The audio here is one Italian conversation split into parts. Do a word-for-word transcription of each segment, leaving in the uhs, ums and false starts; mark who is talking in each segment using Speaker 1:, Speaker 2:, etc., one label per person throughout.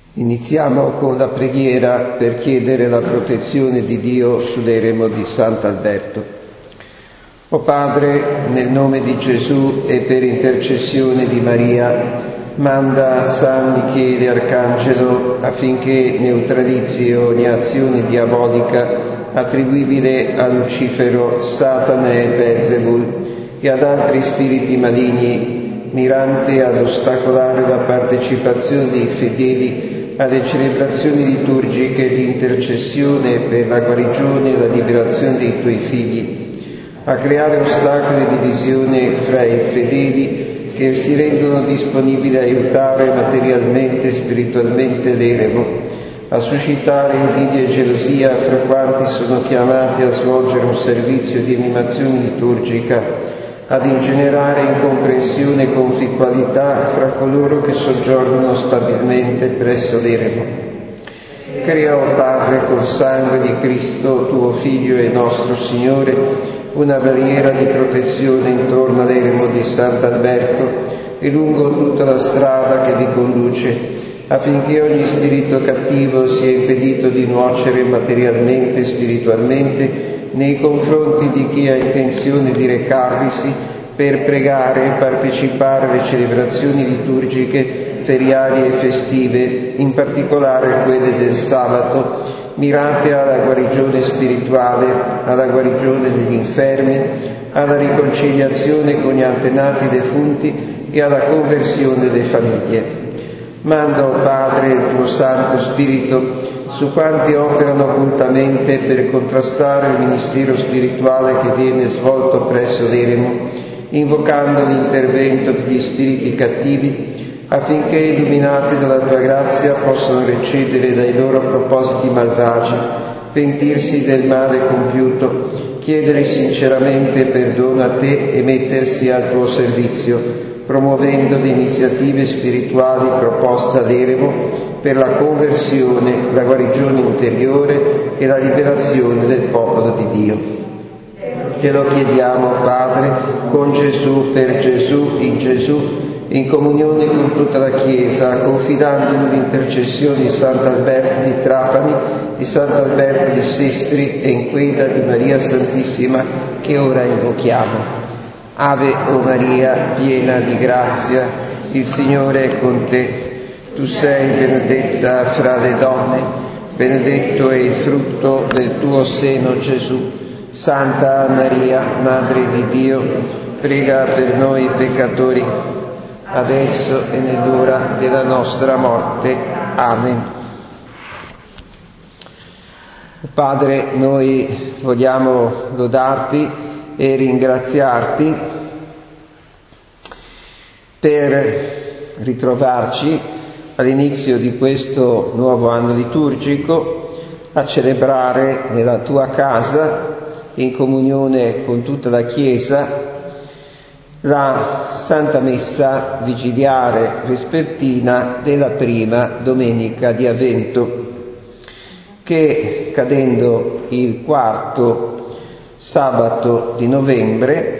Speaker 1: Iniziamo con la preghiera per chiedere la protezione di Dio sull'eremo di Sant'Alberto. O Padre, nel nome di Gesù e per intercessione di Maria, manda San Michele Arcangelo affinché neutralizzi ogni azione diabolica attribuibile a Lucifero, Satana e Belzebul e ad altri spiriti maligni, mirante ad ostacolare la partecipazione dei fedeli alle celebrazioni liturgiche di intercessione per la guarigione e la liberazione dei tuoi figli, a creare ostacoli di divisione fra i fedeli che si rendono disponibili a aiutare materialmente e spiritualmente l'eremo, a suscitare invidia e gelosia fra quanti sono chiamati a svolgere un servizio di animazione liturgica, ad ingenerare incomprensione e conflittualità fra coloro che soggiornano stabilmente presso l'eremo. Crea, o Padre, col sangue di Cristo, tuo Figlio e nostro Signore, una barriera di protezione intorno all'eremo di Sant'Alberto e lungo tutta la strada che vi conduce, affinché ogni spirito cattivo sia impedito di nuocere materialmente e spiritualmente nei confronti di chi ha intenzione di recarvisi per pregare e partecipare alle celebrazioni liturgiche feriali e festive, in particolare quelle del sabato, mirate alla guarigione spirituale, alla guarigione degli infermi, alla riconciliazione con gli antenati defunti e alla conversione delle famiglie. Manda, o Padre, il tuo Santo Spirito su quanti operano occultamente per contrastare il ministero spirituale che viene svolto presso l'eremo, invocando l'intervento degli spiriti cattivi, affinché, illuminati dalla tua grazia, possano recedere dai loro propositi malvagi, pentirsi del male compiuto, chiedere sinceramente perdono a te e mettersi al tuo servizio, promuovendo le iniziative spirituali proposte all'eremo per la conversione, la guarigione interiore e la liberazione del popolo di Dio. Te lo chiediamo, Padre, con Gesù, per Gesù, in Gesù, in comunione con tutta la Chiesa, confidando nell'intercessione di Sant'Alberto di Trapani, di Sant'Alberto di Sestri e in quella di Maria Santissima che ora invochiamo. Ave, o Maria, piena di grazia, il Signore è con te. Tu sei benedetta fra le donne, benedetto è il frutto del tuo seno, Gesù. Santa Maria, Madre di Dio, prega per noi peccatori, adesso e nell'ora della nostra morte. Amen. Padre, noi vogliamo lodarti e ringraziarti per ritrovarci all'inizio di questo nuovo anno liturgico a celebrare nella tua casa, in comunione con tutta la Chiesa, la Santa Messa vigiliare vespertina della prima domenica di Avvento, che cadendo il quarto sabato di novembre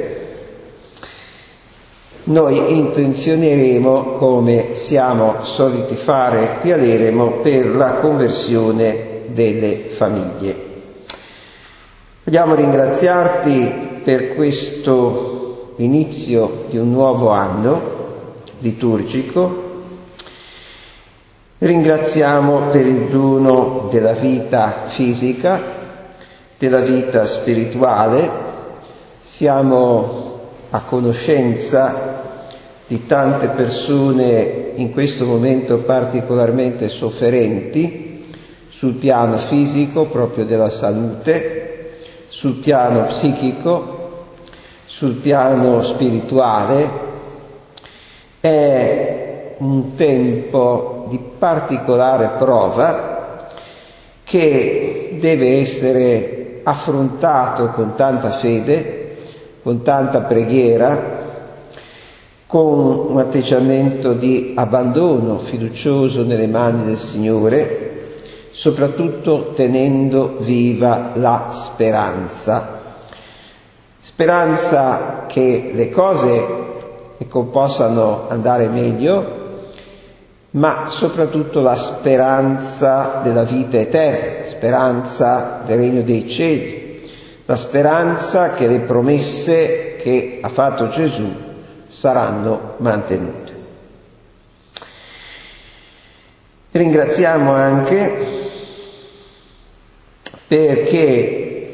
Speaker 1: noi intenzioneremo, come siamo soliti fare qui all'eremo, per la conversione delle famiglie. Vogliamo ringraziarti per questo inizio di un nuovo anno liturgico. Ringraziamo per il dono della vita fisica, della vita spirituale. Siamo a conoscenza di tante persone in questo momento particolarmente sofferenti sul piano fisico, proprio della salute, sul piano psichico, sul piano spirituale. È un tempo di particolare prova che deve essere affrontato con tanta fede, con tanta preghiera, con un atteggiamento di abbandono fiducioso nelle mani del Signore, soprattutto tenendo viva la speranza. Speranza che le cose ecco, possano andare meglio, ma soprattutto la speranza della vita eterna, la speranza del regno dei cieli, la speranza che le promesse che ha fatto Gesù saranno mantenute. Ringraziamo anche perché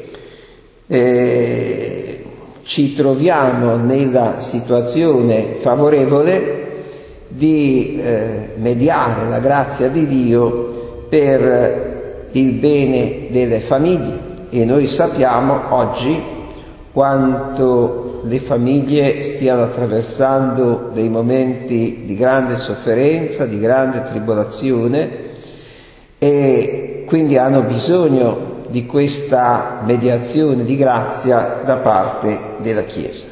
Speaker 1: eh, ci troviamo nella situazione favorevole di eh, mediare la grazia di Dio per il bene delle famiglie, e noi sappiamo oggi quanto le famiglie stiano attraversando dei momenti di grande sofferenza, di grande tribolazione, e quindi hanno bisogno di questa mediazione di grazia da parte della Chiesa.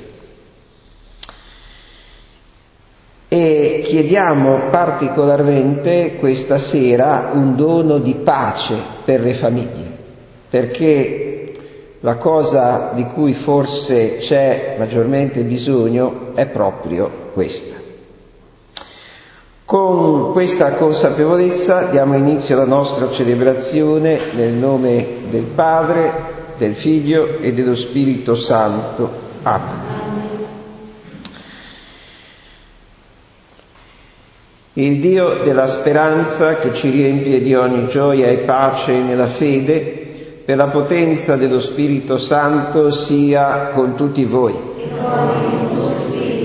Speaker 1: E chiediamo particolarmente questa sera un dono di pace per le famiglie, perché la cosa di cui forse c'è maggiormente bisogno è proprio questa. Con questa consapevolezza diamo inizio alla nostra celebrazione nel nome del Padre, del Figlio e dello Spirito Santo. Amen. Il Dio della speranza, che ci riempie di ogni gioia e pace nella fede, per la potenza dello Spirito Santo, sia con tutti voi.
Speaker 2: E con il tuo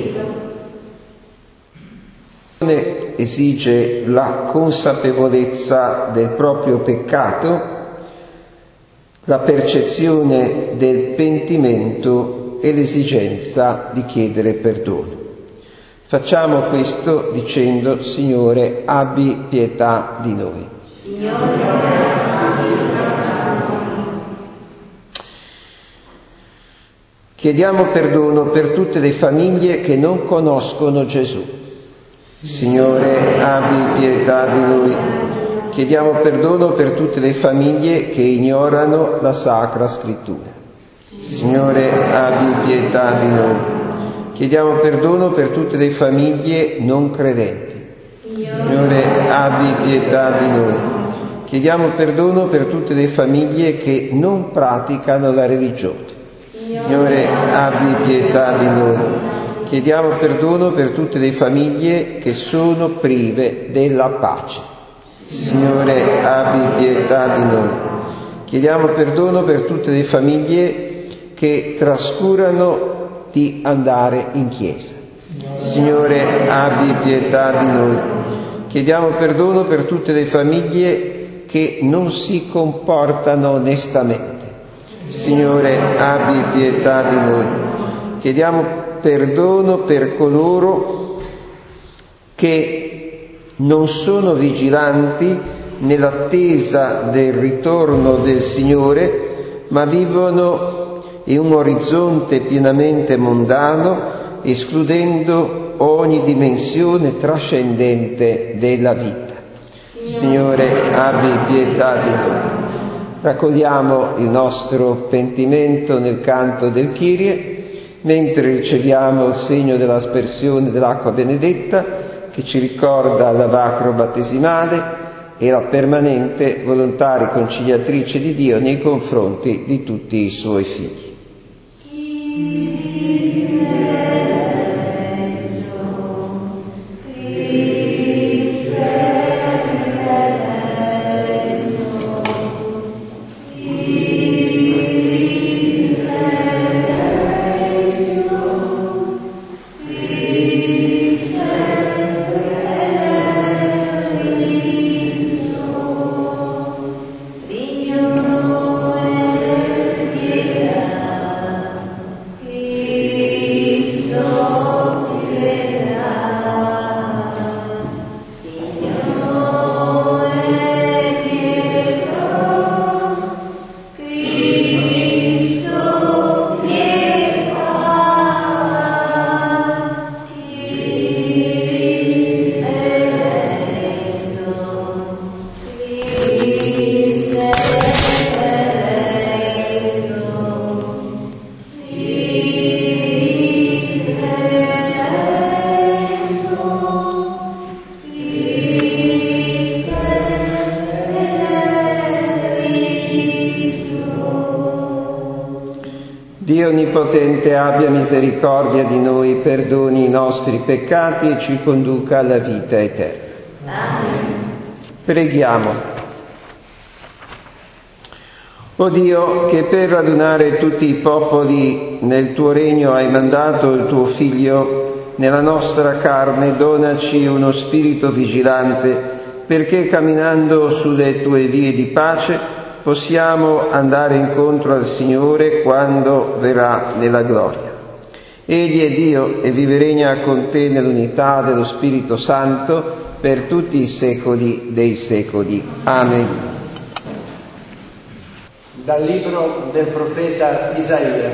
Speaker 2: spirito.
Speaker 1: Esige la consapevolezza del proprio peccato, la percezione del pentimento e l'esigenza di chiedere perdono. Facciamo questo dicendo: Signore, abbi pietà di noi.
Speaker 2: Signore, abbi pietà di noi.
Speaker 1: Chiediamo perdono per tutte le famiglie che non conoscono Gesù. Signore, abbi pietà di noi. Chiediamo perdono per tutte le famiglie che ignorano la Sacra Scrittura. Signore, abbi pietà di noi. Chiediamo perdono per tutte le famiglie non credenti. Signore, abbi pietà di noi. Chiediamo perdono per tutte le famiglie che non praticano la religione. Signore, abbi pietà di noi. Chiediamo perdono per tutte le famiglie che sono prive della pace. Signore, abbi pietà di noi. Chiediamo perdono per tutte le famiglie che trascurano di andare in chiesa. Signore, abbi pietà di noi. Chiediamo perdono per tutte le famiglie che non si comportano onestamente. Signore, abbi pietà di noi. Chiediamo perdono per coloro che non sono vigilanti nell'attesa del ritorno del Signore, ma vivono in un orizzonte pienamente mondano, escludendo ogni dimensione trascendente della vita. Signore, abbi pietà di noi. Raccogliamo il nostro pentimento nel canto del Kyrie, mentre riceviamo il segno dell'aspersione dell'acqua benedetta, che ci ricorda il lavacro battesimale e la permanente volontà riconciliatrice di Dio nei confronti di tutti i suoi figli.
Speaker 2: Signore, pietà.
Speaker 1: Dio Onnipotente abbia misericordia di noi, perdoni i nostri peccati e ci conduca alla vita eterna.
Speaker 2: Amen.
Speaker 1: Preghiamo. O Dio, che per radunare tutti i popoli nel tuo regno hai mandato il tuo Figlio nella nostra carne, donaci uno spirito vigilante, perché camminando sulle tue vie di pace possiamo andare incontro al Signore quando verrà nella gloria. Egli è Dio e vive e regna con te nell'unità dello Spirito Santo per tutti i secoli dei secoli. Amen.
Speaker 3: Dal libro del profeta Isaia.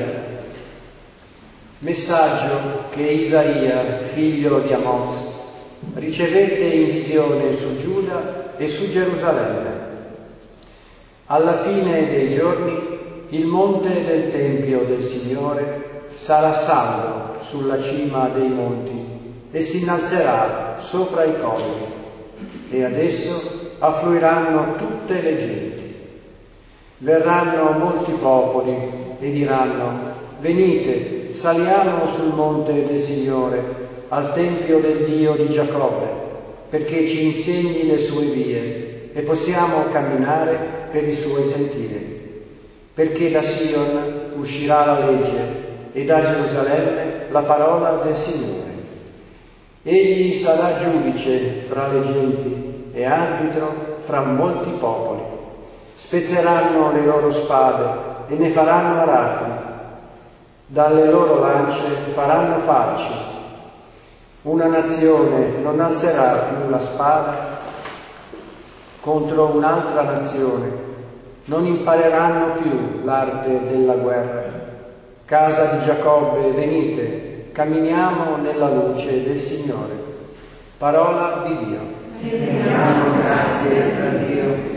Speaker 3: Messaggio che Isaia, figlio di Amoz, ricevette in visione su Giuda e su Gerusalemme. Alla fine dei giorni il monte del Tempio del Signore sarà saldo sulla cima dei monti e si innalzerà sopra i colli, e ad esso affluiranno tutte le genti. Verranno molti popoli e diranno: venite, saliamo sul monte del Signore, al Tempio del Dio di Giacobbe, perché ci insegni le sue vie e possiamo camminare per i suoi sentieri. Perché da Sion uscirà la legge e da Gerusalemme la parola del Signore. Egli sarà giudice fra le genti e arbitro fra molti popoli. Spezzeranno le loro spade e ne faranno arati. Dalle loro lance faranno falci. Una nazione non alzerà più la spada contro un'altra nazione, non impareranno più l'arte della guerra. Casa di Giacobbe, venite, camminiamo nella luce del Signore. Parola di Dio.
Speaker 2: Rendiamo grazie a Dio.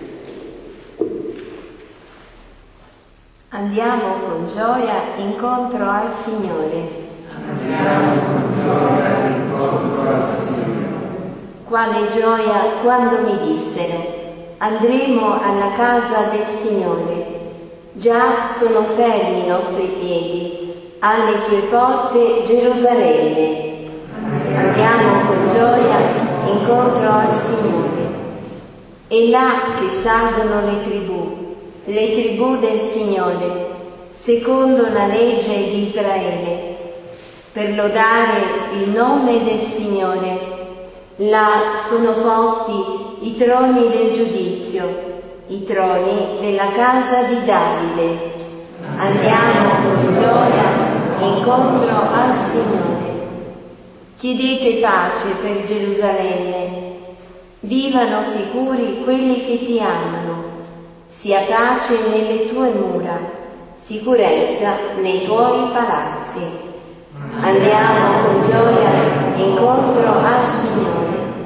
Speaker 4: Andiamo con gioia incontro al Signore.
Speaker 2: Andiamo con gioia incontro al Signore.
Speaker 4: Quale gioia quando mi dissero: andremo alla casa del Signore. Già sono fermi i nostri piedi alle tue porte, Gerusalemme. Andiamo con gioia incontro al Signore. È là che salgono le tribù, le tribù del Signore, secondo la legge di Israele, per lodare il nome del Signore. Là sono posti i troni del giudizio, i troni della casa di Davide. Andiamo con gioia incontro al Signore. Chiedete pace per Gerusalemme. Vivano sicuri quelli che ti amano. Sia pace nelle tue mura, sicurezza nei tuoi palazzi. Andiamo con gioia incontro al Signore.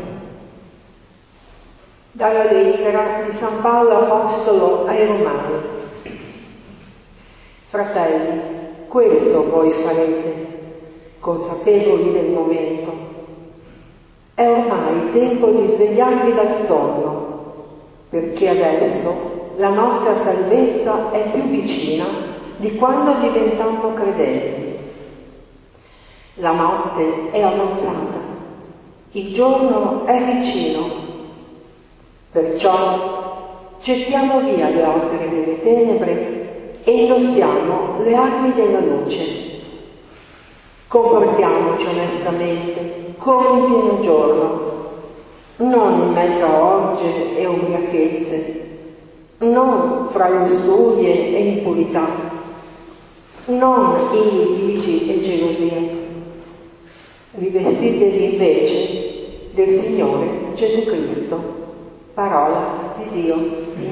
Speaker 5: Dalla lettera di San Paolo Apostolo ai Romani. Fratelli, questo voi farete, consapevoli del momento. È ormai il tempo di svegliarvi dal sonno, perché adesso la nostra salvezza è più vicina di quando diventammo credenti. La notte è avanzata, il giorno è vicino. Perciò gettiamo via le opere delle tenebre e indossiamo le armi della luce. Comportiamoci onestamente, come in pieno giorno, non in mezzo a orge e ubriachezze, non fra lussurie e impurità, non in litigi e gelosie. Rivestitevi invece del Signore Gesù Cristo. Parola di Dio.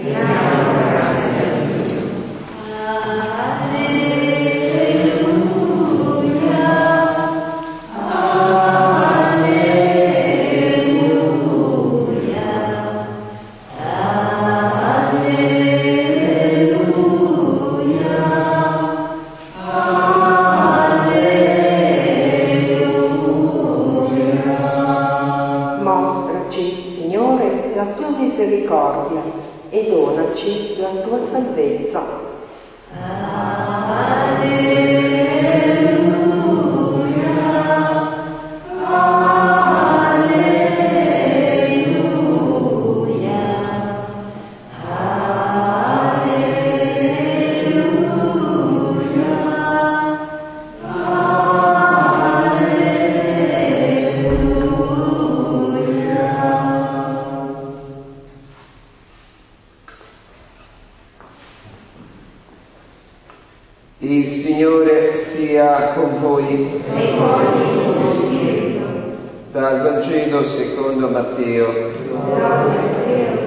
Speaker 5: Misericordia e donaci la tua salvezza.
Speaker 2: Alleluia.
Speaker 1: sia con voi.
Speaker 4: E con il tuo spirito.
Speaker 1: Dal Vangelo secondo Matteo.
Speaker 4: Gloria a te,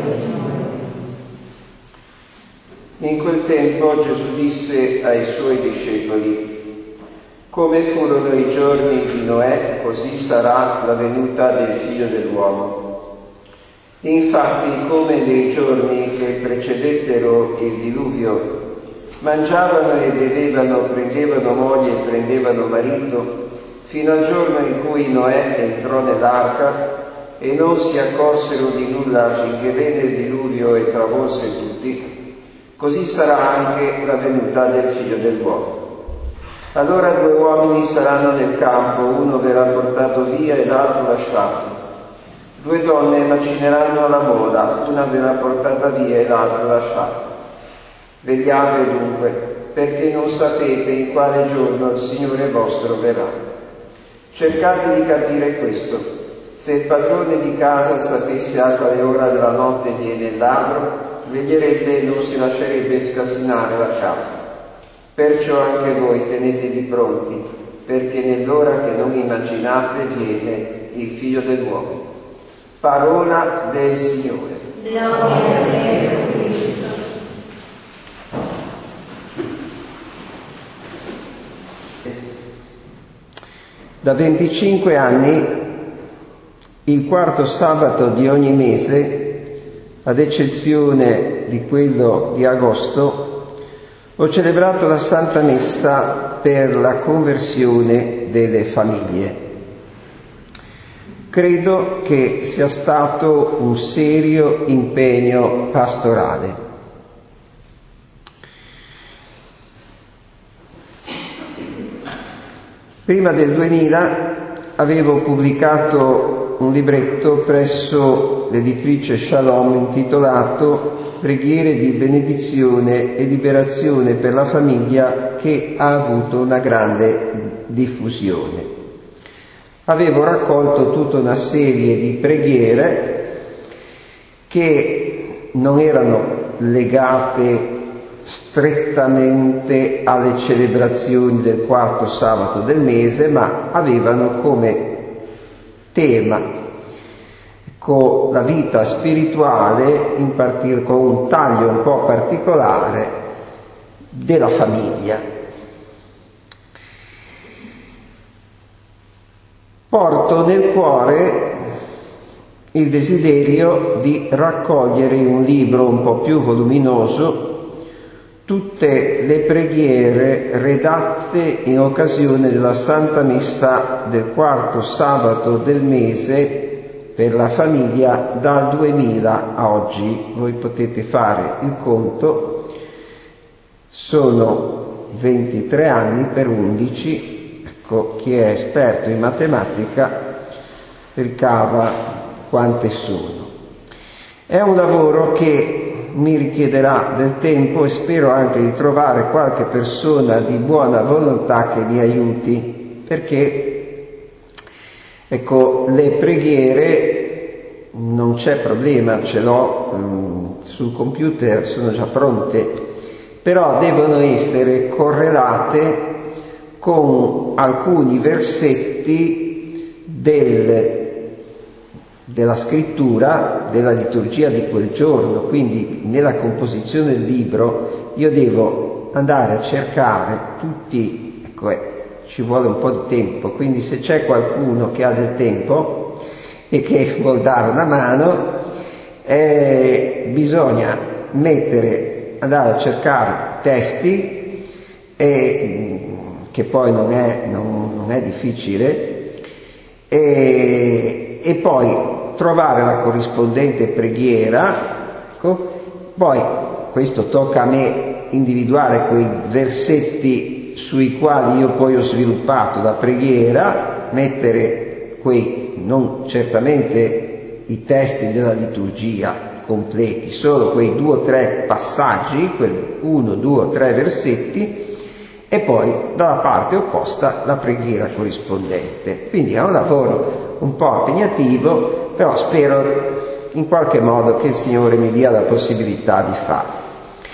Speaker 1: In quel tempo Gesù disse ai suoi discepoli: come furono i giorni di Noè, così sarà la venuta del Figlio dell'uomo. Infatti, come nei giorni che precedettero il diluvio, mangiavano e bevevano, prendevano moglie e prendevano marito, fino al giorno in cui Noè entrò nell'arca, e non si accorsero di nulla finché venne il diluvio e travolse tutti, così sarà anche la venuta del Figlio dell'uomo. Allora due uomini saranno nel campo, uno verrà portato via e l'altro lasciato. Due donne macineranno alla moda, una verrà portata via e l'altra lasciata. Vegliate dunque, perché non sapete in quale giorno il Signore vostro verrà. Cercate di capire questo. Se il padrone di casa sapesse a quale ora della notte viene il ladro, veglierebbe e non si lascerebbe scassinare la casa. Perciò anche voi tenetevi pronti, perché nell'ora che non immaginate viene il Figlio dell'uomo. Parola del Signore.
Speaker 4: Gloria a te, Cristo.
Speaker 1: Da venticinque anni, il quarto sabato di ogni mese, ad eccezione di quello di agosto, ho celebrato la Santa Messa per la conversione delle famiglie. Credo che sia stato un serio impegno pastorale. Prima del duemila avevo pubblicato un libretto presso l'editrice Shalom intitolato Preghiere di benedizione e liberazione per la famiglia, che ha avuto una grande diffusione. Avevo raccolto tutta una serie di preghiere che non erano legate strettamente alle celebrazioni del quarto sabato del mese, ma avevano come tema con la vita spirituale, in partire con un taglio un po' particolare della famiglia. Porto nel cuore il desiderio di raccogliere in un libro un po' più voluminoso tutte le preghiere redatte in occasione della Santa Messa del quarto sabato del mese per la famiglia dal duemila a oggi. Voi potete fare il conto, sono ventitré anni per undici, ecco, chi è esperto in matematica ricava quante sono. È un lavoro che mi richiederà del tempo e spero anche di trovare qualche persona di buona volontà che mi aiuti, perché ecco, le preghiere non c'è problema, ce l'ho mh, sul computer, sono già pronte, però devono essere correlate con alcuni versetti del della scrittura, della liturgia di quel giorno. Quindi nella composizione del libro io devo andare a cercare tutti, ecco, eh, ci vuole un po' di tempo, quindi se c'è qualcuno che ha del tempo e che vuol dare una mano, eh, bisogna mettere, andare a cercare testi, eh, che poi non è, non, non è difficile, e, e poi trovare la corrispondente preghiera, ecco. Poi questo tocca a me individuare quei versetti sui quali io poi ho sviluppato la preghiera, mettere quei, non certamente i testi della liturgia completi, solo quei due o tre passaggi, quel uno, due o tre versetti, e poi dalla parte opposta la preghiera corrispondente. Quindi è un lavoro un po' impegnativo, però spero in qualche modo che il Signore mi dia la possibilità di farlo.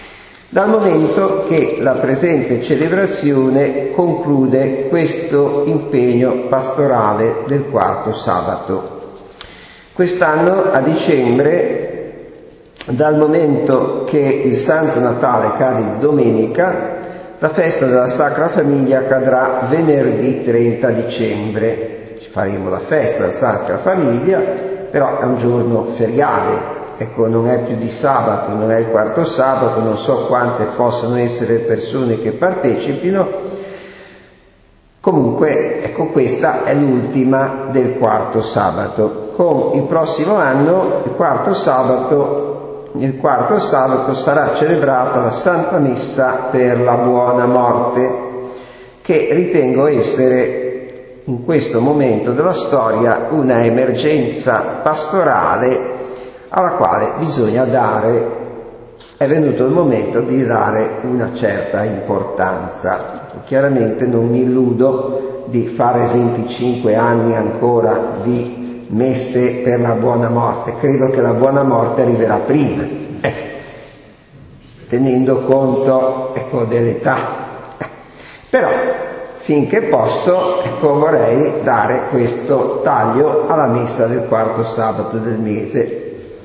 Speaker 1: dal momento che la presente celebrazione conclude questo impegno pastorale del quarto sabato. Quest'anno a dicembre, dal momento che il Santo Natale cade di domenica, la festa della Sacra Famiglia cadrà venerdì trenta dicembre. Ci faremo la festa della Sacra Famiglia, però è un giorno feriale. Ecco, non è più di sabato, non è il quarto sabato, non so quante possano essere le persone che partecipino. Comunque, ecco, questa è l'ultima del quarto sabato. Con il prossimo anno, il quarto sabato, il quarto sabato sarà celebrata la Santa Messa per la Buona Morte, che ritengo essere in questo momento della storia una emergenza pastorale alla quale bisogna dare, è venuto il momento di dare una certa importanza. Chiaramente non mi illudo di fare venticinque anni ancora di messe per la buona morte, credo che la buona morte arriverà prima, eh, tenendo conto, ecco, dell'età. Però finché posso, ecco, vorrei dare questo taglio alla messa del quarto sabato del mese.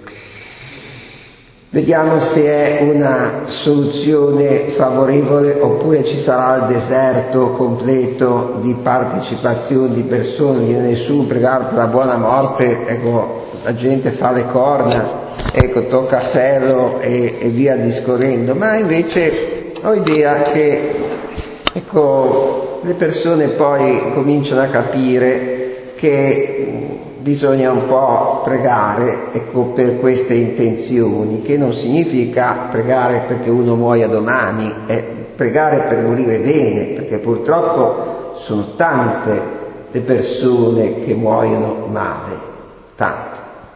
Speaker 1: Vediamo se è una soluzione favorevole oppure ci sarà il deserto completo di partecipazione di persone, di nessuno pregare per la buona morte, ecco, la gente fa le corna, ecco, tocca ferro e, e via discorrendo, ma invece ho idea che, ecco, le persone poi cominciano a capire che bisogna un po' pregare, ecco, per queste intenzioni, che non significa pregare perché uno muoia domani, è pregare per morire bene, perché purtroppo sono tante le persone che muoiono male, tante.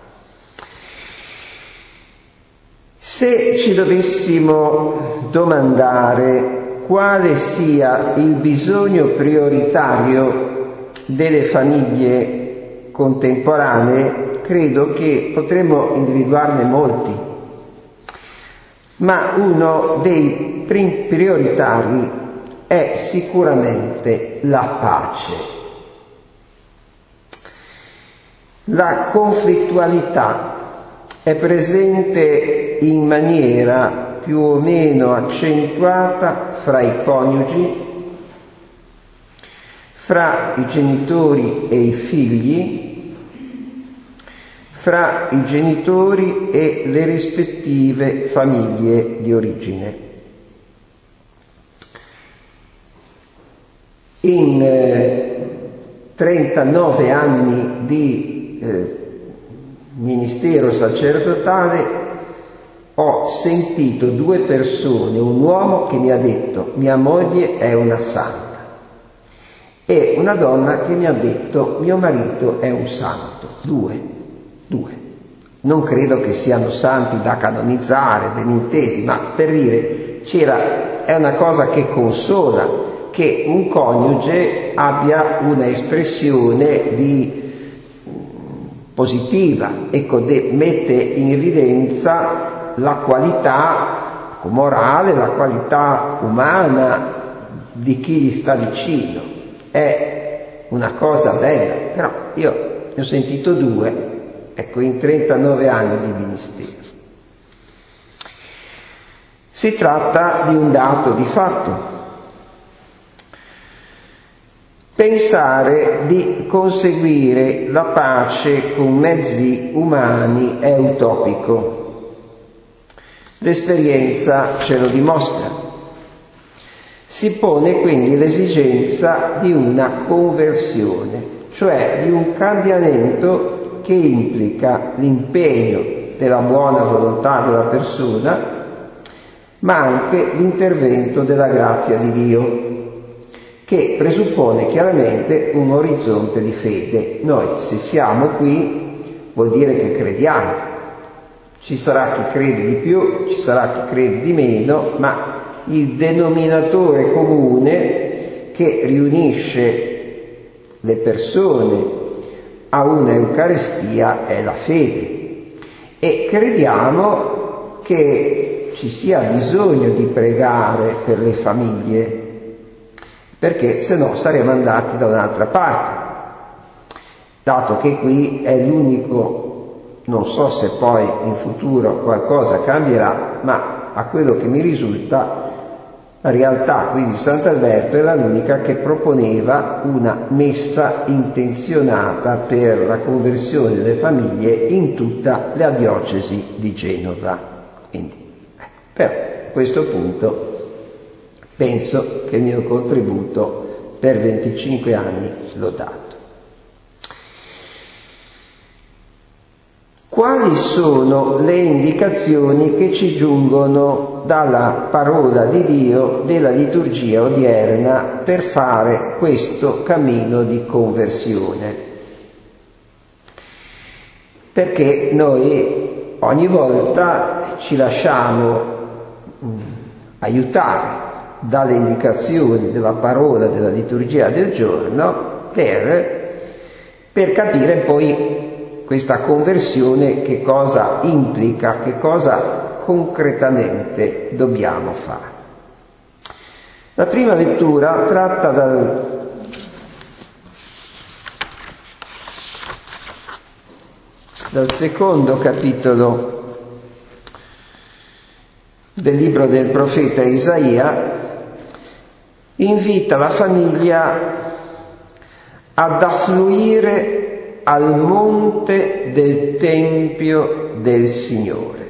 Speaker 1: Se ci dovessimo domandare quale sia il bisogno prioritario delle famiglie contemporanee, credo che potremmo individuarne molti, ma uno dei prioritari è sicuramente la pace. La conflittualità è presente in maniera più o meno accentuata fra i coniugi, fra i genitori e i figli, fra i genitori e le rispettive famiglie di origine. In eh, trentanove anni di eh, ministero sacerdotale ho sentito due persone, un uomo che mi ha detto mia moglie è una santa, e una donna che mi ha detto mio marito è un santo. Due, due. Non credo che siano santi da canonizzare, ben intesi, ma per dire, c'era, è una cosa che consola, che un coniuge abbia una espressione di positiva, ecco, de, mette in evidenza la qualità morale, la qualità umana di chi gli sta vicino. È una cosa bella, però io ne ho sentito due, ecco, in trentanove anni di ministero. Si tratta di un dato di fatto. Pensare di conseguire la pace con mezzi umani è utopico. L'esperienza ce lo dimostra. Si pone quindi l'esigenza di una conversione, cioè di un cambiamento che implica l'impegno della buona volontà della persona, ma anche l'intervento della grazia di Dio, che presuppone chiaramente un orizzonte di fede. Noi, se siamo qui, vuol dire che crediamo. Ci sarà chi crede di più, ci sarà chi crede di meno, ma il denominatore comune che riunisce le persone a una Eucaristia è la fede. E crediamo che ci ci sia bisogno di pregare per le famiglie, perché se no saremmo andati da un'altra parte, dato che qui è l'unico, non so se poi in futuro qualcosa cambierà, ma a quello che mi risulta la realtà qui di Sant'Alberto era l'unica che proponeva una messa intenzionata per la conversione delle famiglie in tutta la diocesi di Genova. Quindi, ecco, però a questo punto penso che il mio contributo per venticinque anni l'ho dato. Quali sono le indicazioni che ci giungono dalla parola di Dio della liturgia odierna per fare questo cammino di conversione? Perché noi ogni volta ci lasciamo mh, aiutare dalle indicazioni della parola della liturgia del giorno per, per capire poi questa conversione che cosa implica, che cosa concretamente dobbiamo fare. La prima lettura tratta dal, dal secondo capitolo del libro del profeta Isaia, invita la famiglia ad affluire al monte del Tempio del Signore,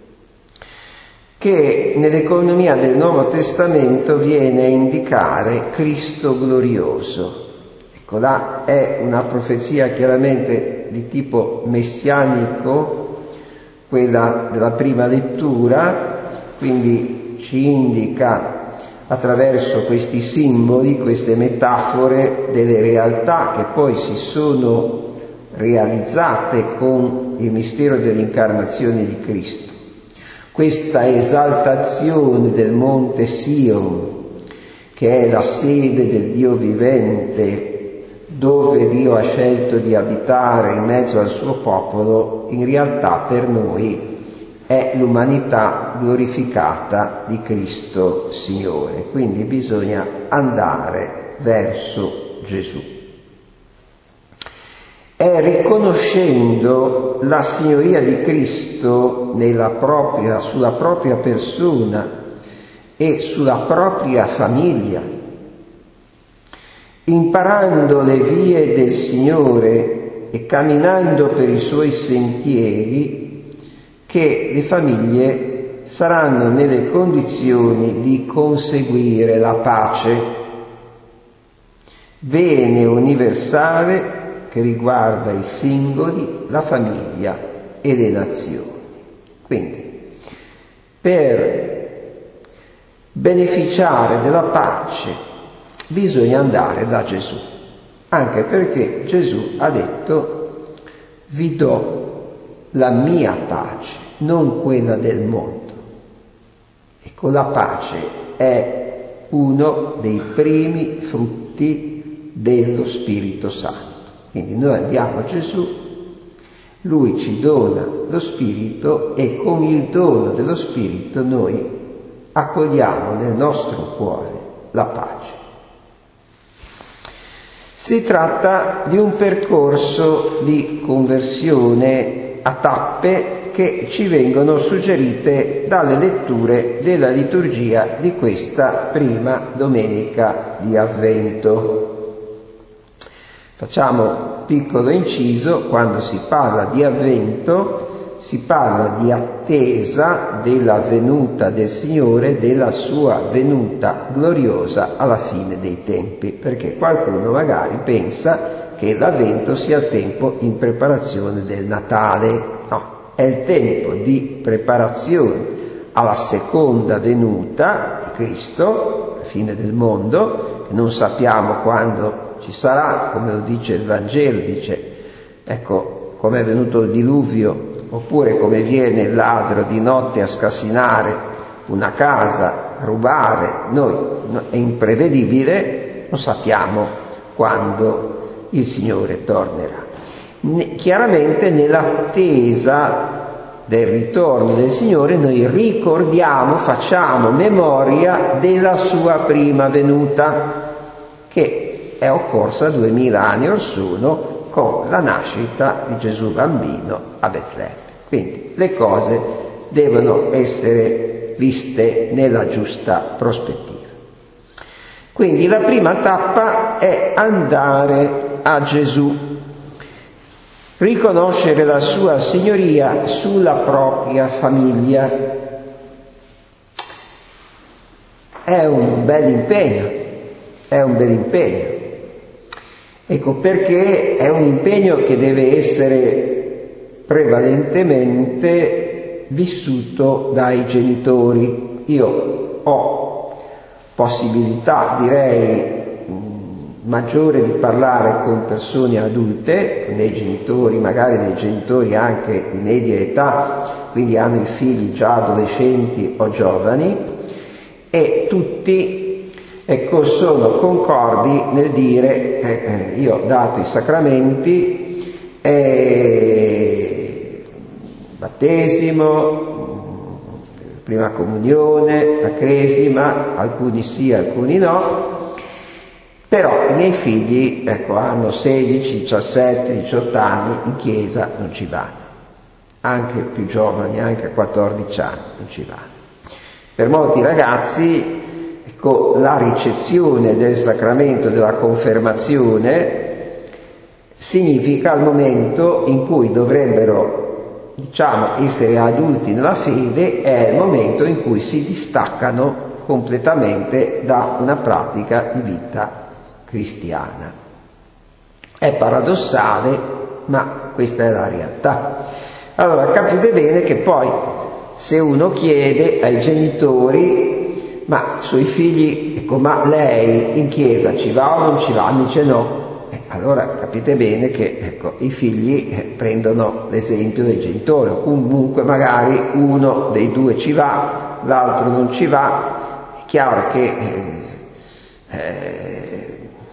Speaker 1: che nell'economia del Nuovo Testamento viene a indicare Cristo glorioso. Ecco, là è una profezia chiaramente di tipo messianico, quella della prima lettura, quindi ci indica attraverso questi simboli, queste metafore, delle realtà che poi si sono realizzate con il mistero dell'incarnazione di Cristo. Questa esaltazione del monte Sion, che è la sede del Dio vivente, dove Dio ha scelto di abitare in mezzo al suo popolo, in realtà per noi è l'umanità glorificata di Cristo Signore. Quindi bisogna andare verso Gesù. È riconoscendo la signoria di Cristo nella propria, sulla propria persona e sulla propria famiglia, imparando le vie del Signore e camminando per i suoi sentieri, che le famiglie saranno nelle condizioni di conseguire la pace, bene universale che riguarda i singoli, la famiglia e le nazioni. Quindi, per beneficiare della pace bisogna andare da Gesù, anche perché Gesù ha detto: vi do la mia pace, non quella del mondo. Ecco, la pace è uno dei primi frutti dello Spirito Santo. Quindi noi andiamo a Gesù, Lui ci dona lo Spirito e con il dono dello Spirito noi accogliamo nel nostro cuore la pace. Si tratta di un percorso di conversione a tappe che ci vengono suggerite dalle letture della liturgia di questa prima domenica di Avvento. Facciamo piccolo inciso: quando si parla di Avvento si parla di attesa della venuta del Signore, della sua venuta gloriosa alla fine dei tempi, perché qualcuno magari pensa che l'Avvento sia il tempo in preparazione del Natale. No, è il tempo di preparazione alla seconda venuta di Cristo, la fine del mondo, che non sappiamo quando ci sarà, come lo dice il Vangelo, dice, ecco, come è venuto il diluvio, oppure come viene il ladro di notte a scassinare una casa, a rubare. Noi, è imprevedibile, non sappiamo quando il Signore tornerà. Chiaramente nell'attesa del ritorno del Signore noi ricordiamo, facciamo memoria della sua prima venuta, che è occorsa duemila anni or sono con la nascita di Gesù bambino a Betlemme. Quindi le cose devono essere viste nella giusta prospettiva. Quindi la prima tappa è andare a Gesù, riconoscere la sua signoria sulla propria famiglia. È un bel impegno, è un bel impegno. Ecco perché è un impegno che deve essere prevalentemente vissuto dai genitori. Io ho possibilità, direi, maggiore di parlare con persone adulte, con dei genitori, magari dei genitori anche di media età, quindi hanno i figli già adolescenti o giovani, e tutti, ecco, sono concordi nel dire eh, io ho dato i sacramenti, eh, battesimo, prima comunione, la cresima, alcuni sì, alcuni no, però i miei figli, ecco, hanno sedici, diciassette, diciotto anni, in chiesa non ci vanno, anche più giovani, anche a quattordici anni non ci vanno. Per molti ragazzi, ecco, la ricezione del sacramento della confermazione significa il momento in cui dovrebbero, diciamo, essere adulti nella fede, è il momento in cui si distaccano completamente da una pratica di vita cristiana. È paradossale, ma questa è la realtà. Allora capite bene che poi se uno chiede ai genitori, ma sui figli, ecco, ma lei in chiesa ci va o non ci va? Dice no. Eh, allora capite bene che, ecco, i figli eh, prendono l'esempio dei genitori, o comunque magari uno dei due ci va, l'altro non ci va. È chiaro che eh, eh,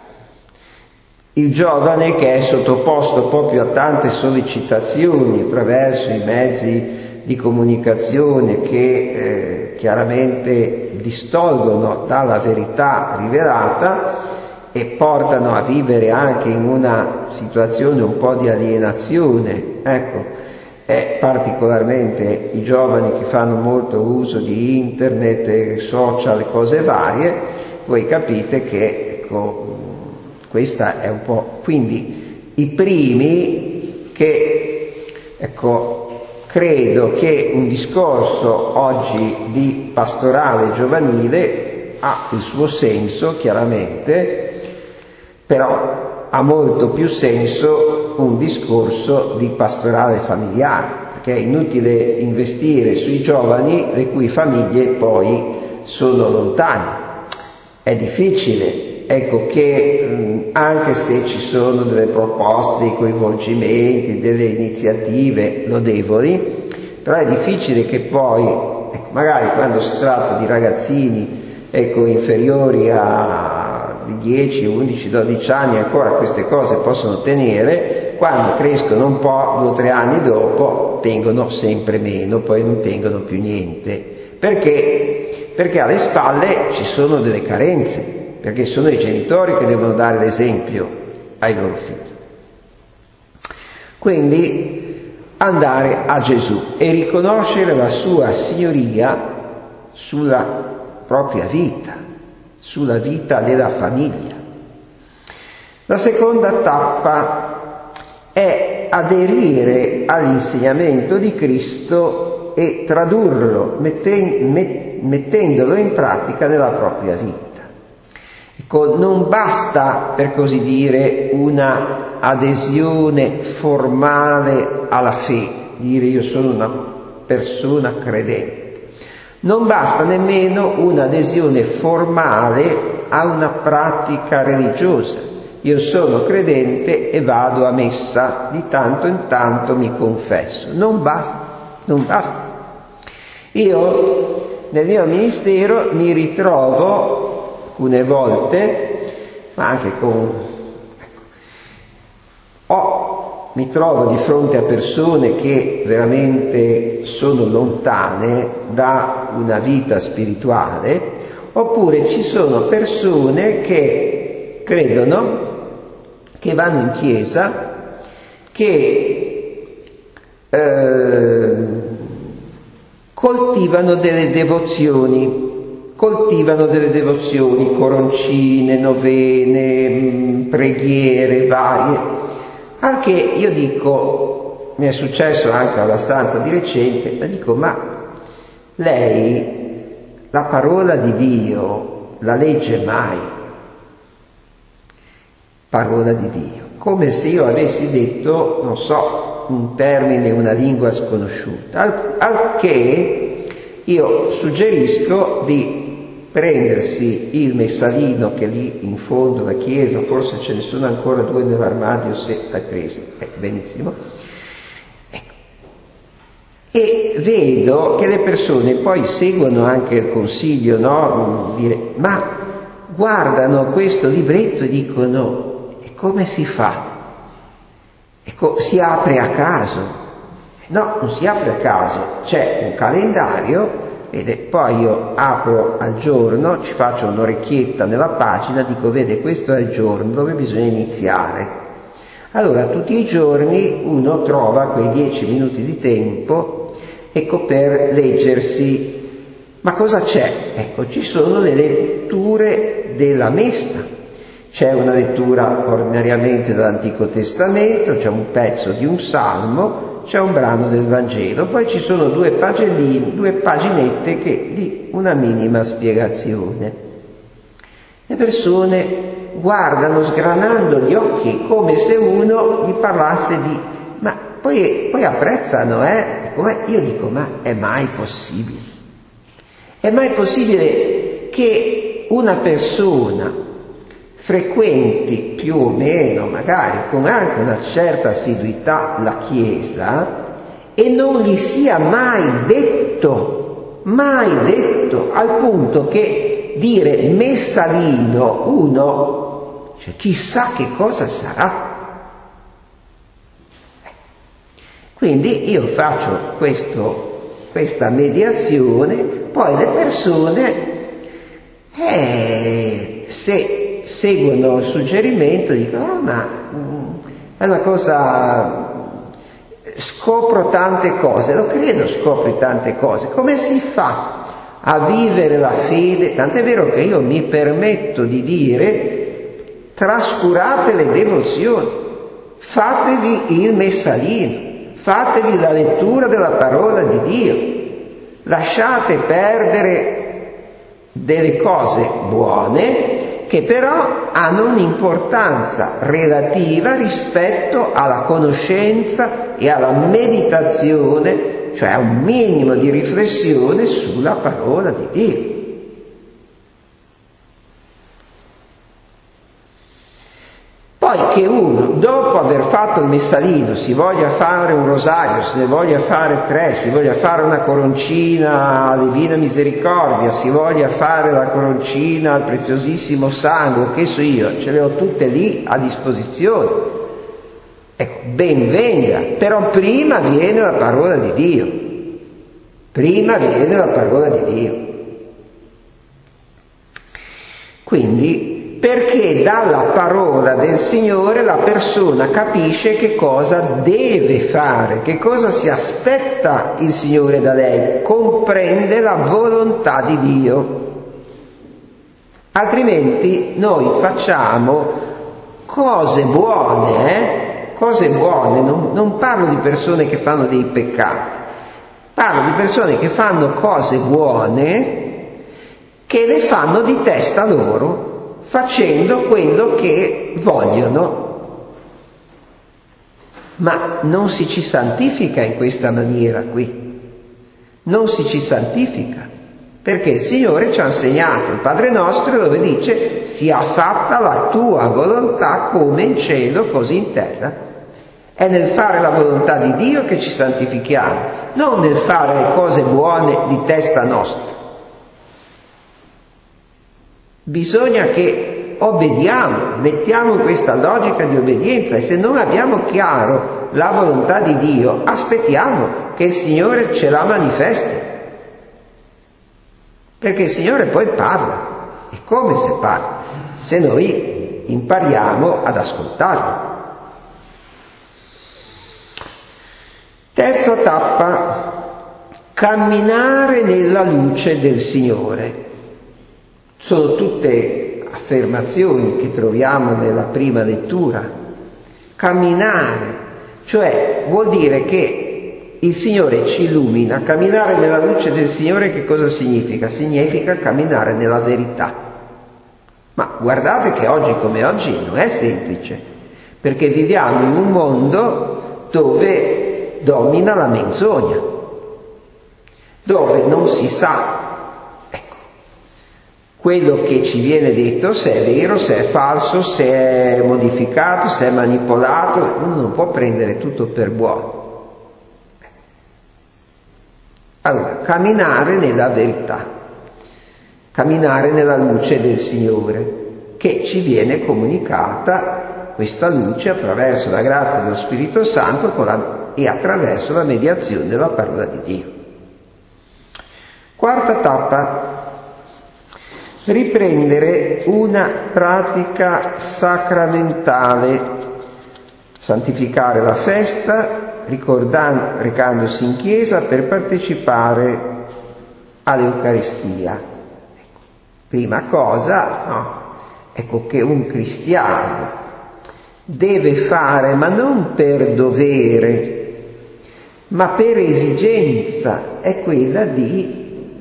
Speaker 1: il giovane, che è sottoposto proprio a tante sollecitazioni attraverso i mezzi di comunicazione che eh, chiaramente distolgono dalla verità rivelata e portano a vivere anche in una situazione un po' di alienazione, ecco, è particolarmente i giovani che fanno molto uso di internet, social, cose varie. Voi capite che, ecco, questa è un po', quindi i primi che, ecco, credo che un discorso oggi di pastorale giovanile ha il suo senso, chiaramente, però ha molto più senso un discorso di pastorale familiare, perché è inutile investire sui giovani le cui famiglie poi sono lontane. È difficile. Ecco che anche se ci sono delle proposte di coinvolgimenti, delle iniziative lodevoli, però è difficile che poi, ecco, magari quando si tratta di ragazzini, ecco, inferiori a dieci, undici, dodici anni, ancora queste cose possono tenere, quando crescono un po', due o tre anni dopo, tengono sempre meno, poi non tengono più niente. Perché? Perché alle spalle ci sono delle carenze. Perché sono i genitori che devono dare l'esempio ai loro figli. Quindi andare a Gesù e riconoscere la sua signoria sulla propria vita, sulla vita della famiglia. La seconda tappa è aderire all'insegnamento di Cristo e tradurlo, mettendolo in pratica nella propria vita. Ecco, non basta, per così dire, una adesione formale alla fede, dire io sono una persona credente. Non basta nemmeno un'adesione formale a una pratica religiosa. Io sono credente e vado a messa, di tanto in tanto mi confesso. Non basta, non basta. Io nel mio ministero mi ritrovo alcune volte, ma anche con, ecco, ho mi trovo di fronte a persone che veramente sono lontane da una vita spirituale, oppure ci sono persone che credono, che vanno in chiesa, che eh, coltivano delle devozioni, coltivano delle devozioni, coroncine, novene, preghiere varie. Anche io dico, mi è successo anche abbastanza di recente, ma dico, ma lei la parola di Dio la legge mai? Parola di Dio. Come se io avessi detto, non so, un termine, una lingua sconosciuta. Al, al che io suggerisco di prendersi il messalino che lì in fondo alla chiesa, forse ce ne sono ancora due nell'armadio se l'hai preso, eh, benissimo, ecco. E vedo che le persone poi seguono anche il consiglio, no? Dire, ma guardano questo libretto e dicono, e come si fa? Ecco, si apre a caso? No, non si apre a caso, c'è un calendario. Vede, poi io apro al giorno, ci faccio un'orecchietta nella pagina, dico, vede, questo è il giorno dove bisogna iniziare. Allora, tutti i giorni uno trova quei dieci minuti di tempo, ecco, per leggersi. Ma cosa c'è? Ecco, ci sono le letture della Messa. C'è una lettura ordinariamente dell'Antico Testamento, c'è un pezzo di un salmo, c'è un brano del Vangelo, poi ci sono due paginine, due paginette che di una minima spiegazione. Le persone guardano sgranando gli occhi come se uno gli parlasse di, ma poi, poi apprezzano, eh? Io dico, ma è mai possibile? È mai possibile che una persona frequenti più o meno, magari con anche una certa assiduità, la Chiesa, e non gli sia mai detto, mai detto, al punto che dire messalino uno, cioè chissà che cosa sarà. Quindi io faccio questo, questa mediazione, poi le persone, eh, se seguono il suggerimento, dicono, oh, ma è una cosa, scopro tante cose, lo credo, scopri tante cose. Come si fa a vivere la fede? Tant'è vero che io mi permetto di dire, trascurate le devozioni, fatevi il messalino, fatevi la lettura della parola di Dio, lasciate perdere delle cose buone che però hanno un'importanza relativa rispetto alla conoscenza e alla meditazione, cioè a un minimo di riflessione sulla parola di Dio. Poi che uno, dopo aver fatto il messalino, si voglia fare un rosario, se ne voglia fare tre, si voglia fare una coroncina alla Divina Misericordia, si voglia fare la coroncina al preziosissimo sangue, che so io, ce le ho tutte lì a disposizione. Ecco, ben venga, però prima viene la parola di Dio. Prima viene la parola di Dio. Quindi, perché dalla parola del Signore la persona capisce che cosa deve fare, che cosa si aspetta il Signore da lei, comprende la volontà di Dio. Altrimenti noi facciamo cose buone, eh? Cose buone, non, non parlo di persone che fanno dei peccati, parlo di persone che fanno cose buone, che le fanno di testa loro, facendo quello che vogliono. Ma non si ci santifica in questa maniera qui, non si ci santifica, perché il Signore ci ha insegnato il Padre nostro dove dice sia fatta la tua volontà come in cielo così in terra. È nel fare la volontà di Dio che ci santifichiamo, non nel fare le cose buone di testa nostra. Bisogna che obbediamo, mettiamo questa logica di obbedienza, e se non abbiamo chiaro la volontà di Dio, aspettiamo che il Signore ce la manifesti, perché il Signore poi parla. E come se parla? Se noi impariamo ad ascoltarlo. Terza tappa: camminare nella luce del Signore. Sono tutte affermazioni che troviamo nella prima lettura. Camminare, cioè vuol dire che il Signore ci illumina. Camminare nella luce del Signore che cosa significa? Significa camminare nella verità. Ma guardate che oggi come oggi non è semplice, perché viviamo in un mondo dove domina la menzogna, dove non si sa, ecco, quello che ci viene detto, se è vero, se è falso, se è modificato, se è manipolato. Uno non può prendere tutto per buono. Allora, camminare nella verità, camminare nella luce del Signore, che ci viene comunicata questa luce attraverso la grazia dello Spirito Santo con la, e attraverso la mediazione della parola di Dio. Quarta tappa: riprendere una pratica sacramentale, santificare la festa, ricordando, recandosi in chiesa per partecipare all'Eucaristia. Ecco, prima cosa, no? Ecco che un cristiano deve fare, ma non per dovere, ma per esigenza, è quella di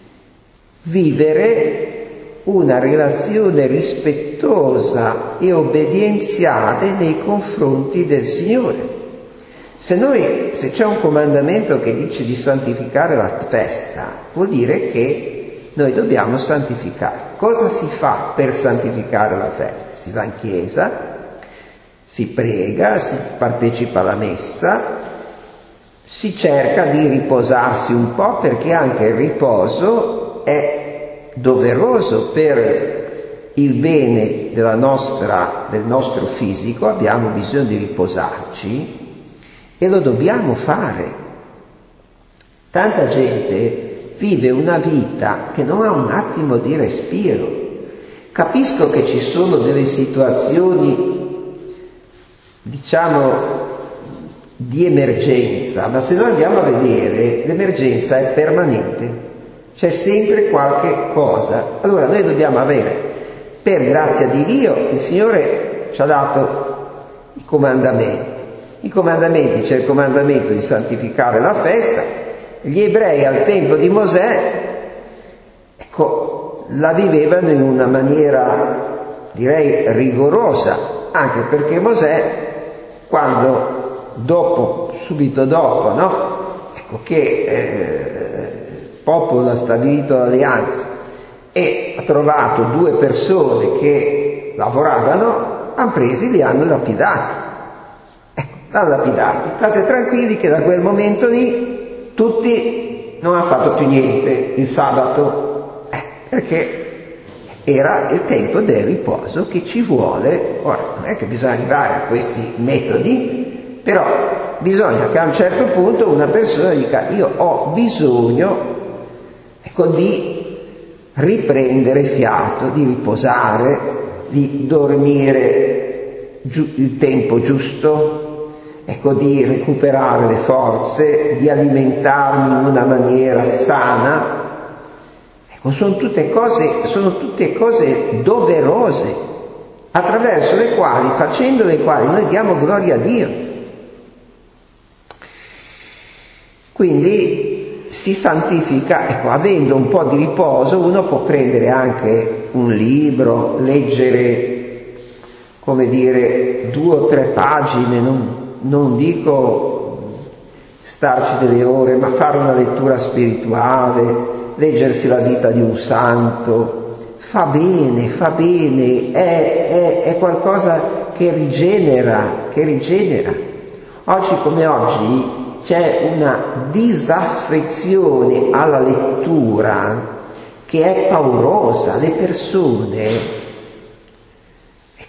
Speaker 1: vivere una relazione rispettosa e obbedienziale nei confronti del Signore. Se noi, se c'è un comandamento che dice di santificare la festa, vuol dire che noi dobbiamo santificare. Cosa si fa per santificare la festa? Si va in chiesa, si prega, si partecipa alla messa, si cerca di riposarsi un po', perché anche il riposo è doveroso per il bene della nostra, del nostro fisico. Abbiamo bisogno di riposarci e lo dobbiamo fare. Tanta gente vive una vita che non ha un attimo di respiro. Capisco che ci sono delle situazioni, diciamo, di emergenza, ma se noi andiamo a vedere, l'emergenza è permanente, c'è sempre qualche cosa. Allora noi dobbiamo avere, per grazia di Dio, il Signore ci ha dato i comandamenti. I comandamenti, c'è il comandamento di santificare la festa. Gli ebrei al tempo di Mosè, ecco, la vivevano in una maniera, direi, rigorosa, anche perché Mosè, quando dopo, subito dopo, no? Ecco che eh, il popolo ha stabilito l'alleanza e ha trovato due persone che lavoravano, hanno presi e li hanno lapidati. Ecco, l'hanno lapidati. State tranquilli che da quel momento lì tutti non hanno fatto più niente il sabato, eh, perché era il tempo del riposo che ci vuole. Ora, non è che bisogna arrivare a questi metodi, però bisogna che a un certo punto una persona dica: io ho bisogno, ecco, di riprendere fiato, di riposare, di dormire giu- il tempo giusto, ecco, di recuperare le forze, di alimentarmi in una maniera sana. Ecco, sono tutte cose, sono tutte cose doverose, attraverso le quali, facendo le quali, noi diamo gloria a Dio. Quindi si santifica, ecco, avendo un po' di riposo. Uno può prendere anche un libro, leggere, come dire, due o tre pagine, non Non dico starci delle ore, ma fare una lettura spirituale, leggersi la vita di un santo, fa bene, fa bene, è, è, è qualcosa che rigenera, che rigenera. Oggi come oggi c'è una disaffezione alla lettura che è paurosa. Le persone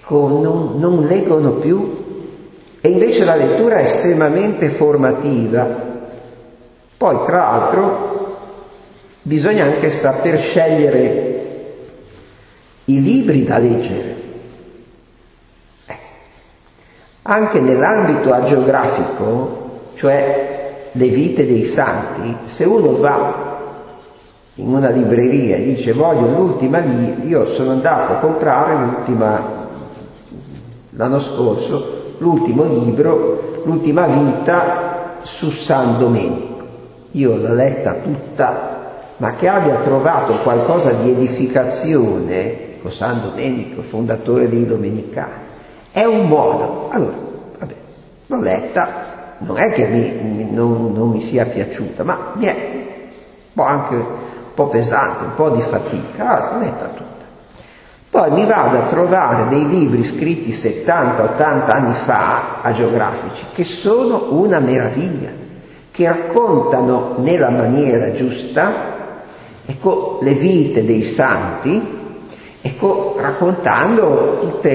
Speaker 1: ecco, non, non leggono più. E invece la lettura è estremamente formativa. Poi, tra l'altro, bisogna anche saper scegliere i libri da leggere. Eh. Anche nell'ambito agiografico, cioè le vite dei santi, se uno va in una libreria e dice voglio l'ultima lì, io sono andato a comprare l'ultima, l'anno scorso, l'ultimo libro, l'ultima vita su San Domenico. Io l'ho letta tutta, ma che abbia trovato qualcosa di edificazione con San Domenico, fondatore dei Domenicani, è un modo. Allora, vabbè, l'ho letta, non è che mi, mi, non, non mi sia piaciuta, ma mi è un po' anche un po' pesante, un po' di fatica, allora, l'ho letta tutta. Poi mi vado a trovare dei libri scritti settanta ottanta anni fa, agiografici, che sono una meraviglia, che raccontano nella maniera giusta, ecco, le vite dei santi, ecco, raccontando tutte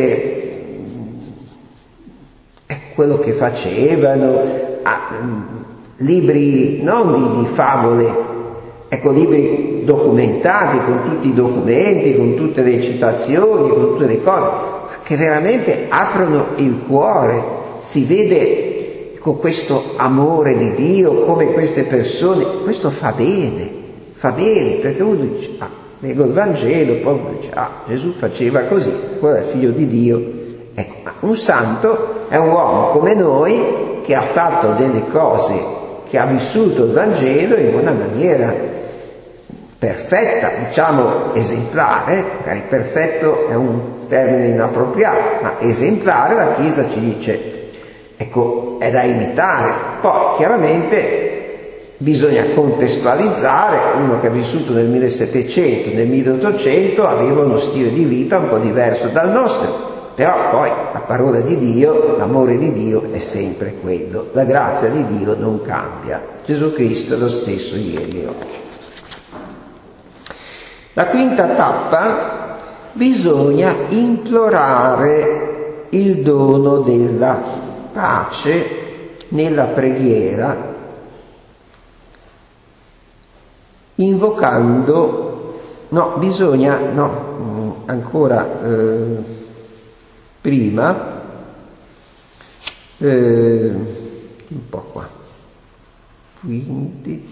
Speaker 1: eh, quello che facevano, ah, libri non di, di favole, ecco, libri documentati, con tutti i documenti, con tutte le citazioni, con tutte le cose, che veramente aprono il cuore. Si vede con questo amore di Dio, come queste persone, questo fa bene, fa bene, perché uno dice, ah, leggo il Vangelo, poi uno dice, ah, Gesù faceva così, quello è il figlio di Dio. Ecco, ma un santo è un uomo come noi, che ha fatto delle cose, che ha vissuto il Vangelo in una maniera perfetta, diciamo esemplare, magari perfetto è un termine inappropriato, ma esemplare la Chiesa ci dice, ecco, è da imitare. Poi chiaramente bisogna contestualizzare. Uno che ha vissuto nel millesettecento, nel milleottocento aveva uno stile di vita un po' diverso dal nostro, però poi la parola di Dio, l'amore di Dio è sempre quello, la grazia di Dio non cambia, Gesù Cristo è lo stesso ieri e oggi. La quinta tappa, bisogna implorare il dono della pace nella preghiera, invocando, no, bisogna, no, ancora eh, prima, eh, un po' qua, quindi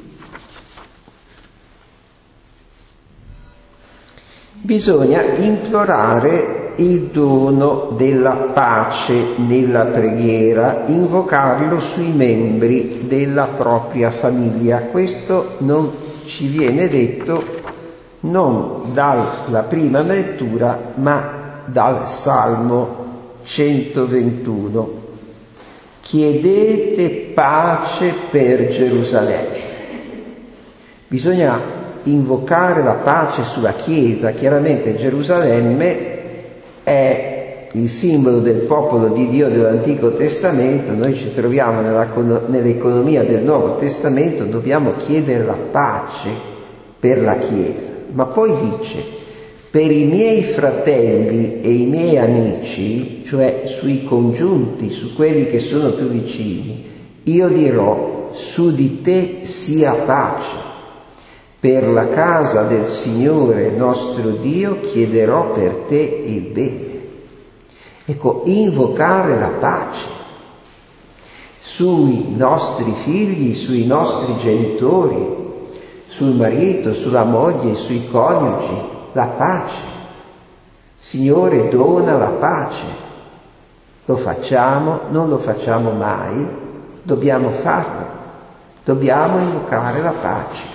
Speaker 1: bisogna implorare il dono della pace nella preghiera, invocarlo sui membri della propria famiglia. Questo non ci viene detto non dalla prima lettura, ma dal Salmo centoventuno. Chiedete pace per Gerusalemme. Bisogna invocare la pace sulla Chiesa. Chiaramente Gerusalemme è il simbolo del popolo di Dio dell'Antico Testamento, noi ci troviamo nella, nell'economia del Nuovo Testamento, dobbiamo chiedere la pace per la Chiesa. Ma poi dice, per i miei fratelli e i miei amici, cioè sui congiunti, su quelli che sono più vicini, io dirò, su di te sia pace. Per la casa del Signore nostro Dio chiederò per te il bene. Ecco, invocare la pace sui nostri figli, sui nostri genitori, sul marito, sulla moglie, sui coniugi, la pace. Signore, dona la pace. Lo facciamo, non lo facciamo mai, dobbiamo farlo. Dobbiamo invocare la pace.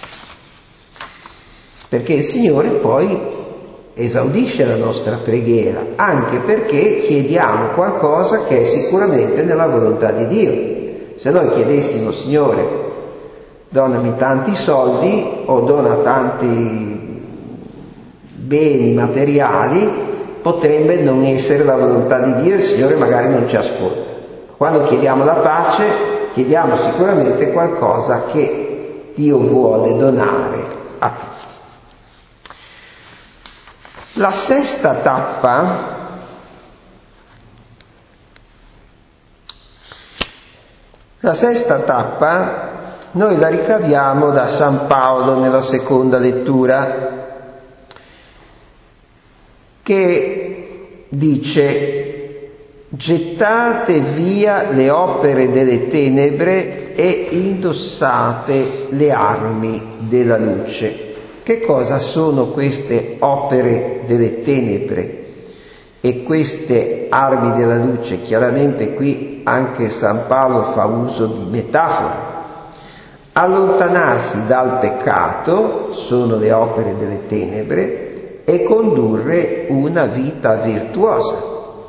Speaker 1: Perché il Signore poi esaudisce la nostra preghiera, anche perché chiediamo qualcosa che è sicuramente nella volontà di Dio. Se noi chiedessimo, Signore, donami tanti soldi o dona tanti beni materiali, potrebbe non essere la volontà di Dio e il Signore magari non ci ascolta. Quando chiediamo la pace, chiediamo sicuramente qualcosa che Dio vuole donare a tutti. La sesta tappa La sesta tappa noi la ricaviamo da San Paolo nella seconda lettura, che dice: gettate via le opere delle tenebre e indossate le armi della luce. Che cosa sono queste opere delle tenebre e queste armi della luce? Chiaramente qui anche San Paolo fa uso di metafore. Allontanarsi dal peccato sono le opere delle tenebre e condurre una vita virtuosa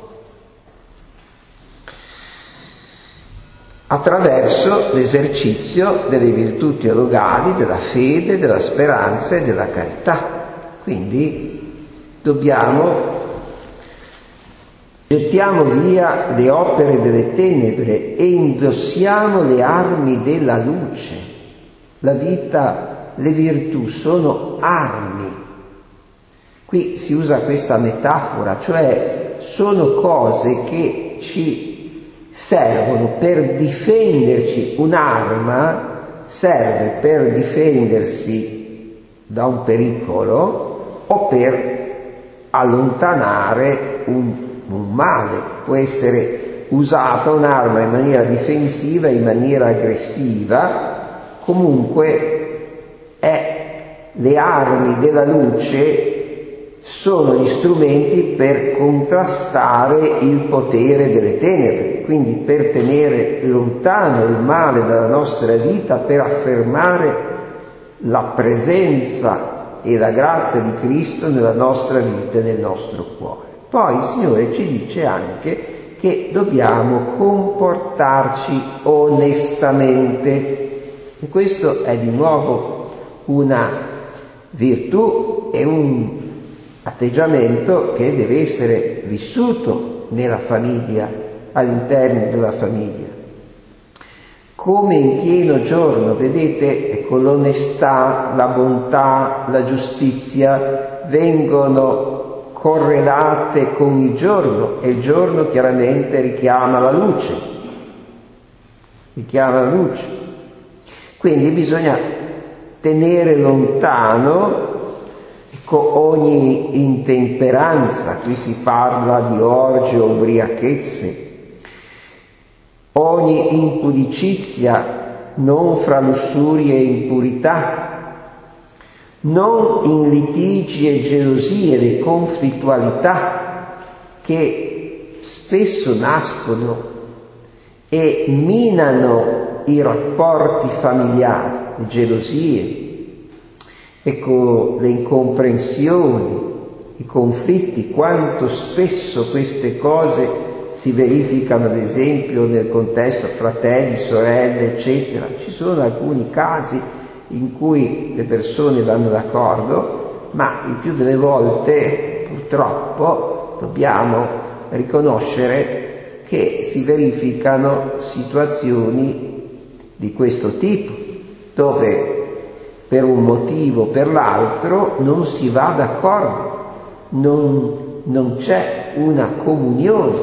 Speaker 1: attraverso l'esercizio delle virtù teologali, della fede, della speranza e della carità. Quindi dobbiamo gettiamo via le opere delle tenebre e indossiamo le armi della luce. La vita, le virtù sono armi. Qui si usa questa metafora, cioè sono cose che ci servono per difenderci. Un'arma serve per difendersi da un pericolo o per allontanare un, un male. Può essere usata un'arma in maniera difensiva, in maniera aggressiva. Comunque è le armi della luce sono gli strumenti per contrastare il potere delle tenebre, quindi per tenere lontano il male dalla nostra vita, per affermare la presenza e la grazia di Cristo nella nostra vita e nel nostro cuore. Poi il Signore ci dice anche che dobbiamo comportarci onestamente, e questo è di nuovo una virtù e un atteggiamento che deve essere vissuto nella famiglia, all'interno della famiglia. Come in pieno giorno, vedete, ecco, l'onestà, la bontà, la giustizia vengono correlate con il giorno, e il giorno chiaramente richiama la luce, richiama la luce. Quindi bisogna tenere lontano ogni intemperanza. Qui si parla di orge o ubriachezze, ogni impudicizia, non fra lussurie e impurità, non in litigi e gelosie, le conflittualità che spesso nascono e minano i rapporti familiari, le gelosie. Ecco, le incomprensioni, i conflitti, quanto spesso queste cose si verificano, ad esempio, nel contesto fratelli, sorelle, eccetera. Ci sono alcuni casi in cui le persone vanno d'accordo, ma il più delle volte, purtroppo, dobbiamo riconoscere che si verificano situazioni di questo tipo, dove per un motivo o per l'altro non si va d'accordo, non, non c'è una comunione,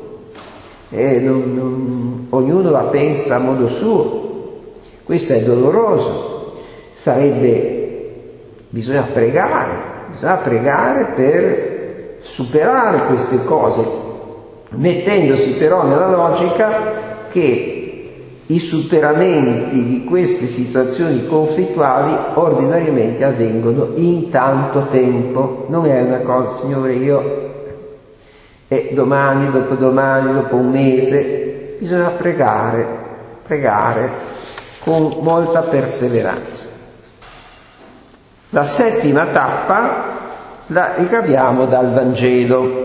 Speaker 1: e non, non, ognuno la pensa a modo suo. Questo è doloroso. Sarebbe, bisogna pregare, bisogna pregare per superare queste cose, mettendosi però nella logica che i superamenti di queste situazioni conflittuali ordinariamente avvengono in tanto tempo. Non è una cosa, Signore, io e domani, dopodomani, dopo un mese. Bisogna pregare, pregare con molta perseveranza. La settima tappa la ricaviamo dal Vangelo.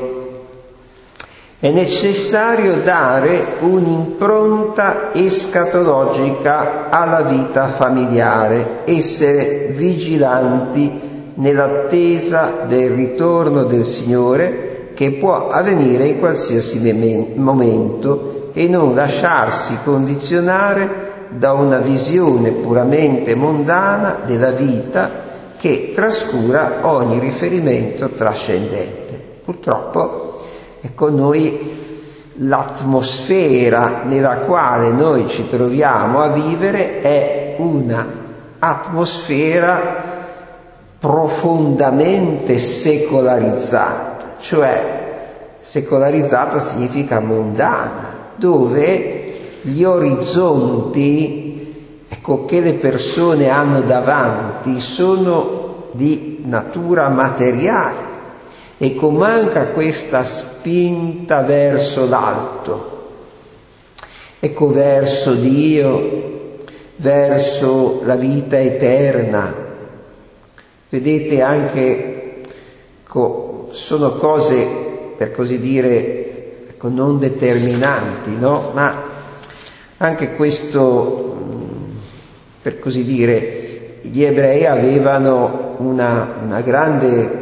Speaker 1: È necessario dare un'impronta escatologica alla vita familiare, essere vigilanti nell'attesa del ritorno del Signore, che può avvenire in qualsiasi momento, e non lasciarsi condizionare da una visione puramente mondana della vita che trascura ogni riferimento trascendente. Purtroppo, ecco, noi l'atmosfera nella quale noi ci troviamo a vivere è una atmosfera profondamente secolarizzata, cioè secolarizzata significa mondana, dove gli orizzonti, ecco, che le persone hanno davanti sono di natura materiale. Ecco, manca questa spinta verso l'alto, ecco, verso Dio, verso la vita eterna. Vedete, anche, ecco, sono cose, per così dire, ecco, non determinanti, no? Ma anche questo, per così dire, gli ebrei avevano una, una grande,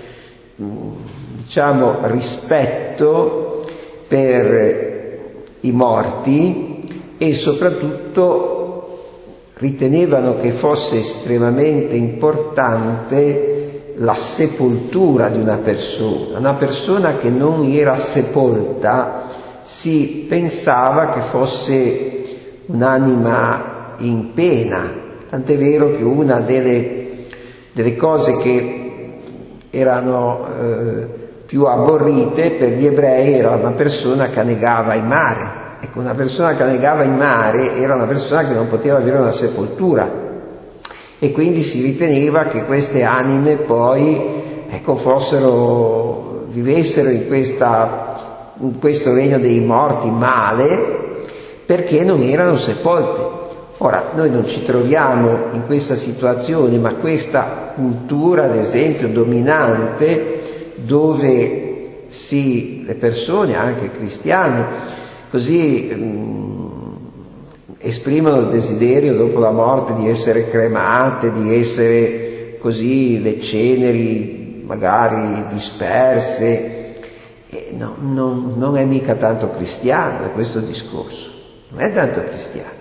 Speaker 1: diciamo, rispetto per i morti, e soprattutto ritenevano che fosse estremamente importante la sepoltura di una persona. Una persona che non era sepolta si pensava che fosse un'anima in pena, tant'è vero che una delle, delle cose che erano eh, più aborrite per gli ebrei era una persona che annegava in mare. Ecco, una persona che annegava in mare era una persona che non poteva avere una sepoltura, e quindi si riteneva che queste anime poi, ecco, fossero, vivessero in, questa, in questo regno dei morti male, perché non erano sepolte. Ora, noi non ci troviamo in questa situazione, ma questa cultura, ad esempio, dominante, dove sì, le persone, anche cristiane, così mh, esprimono il desiderio dopo la morte di essere cremate, di essere così le ceneri magari disperse. E no, non, non è mica tanto cristiano questo discorso, non è tanto cristiano.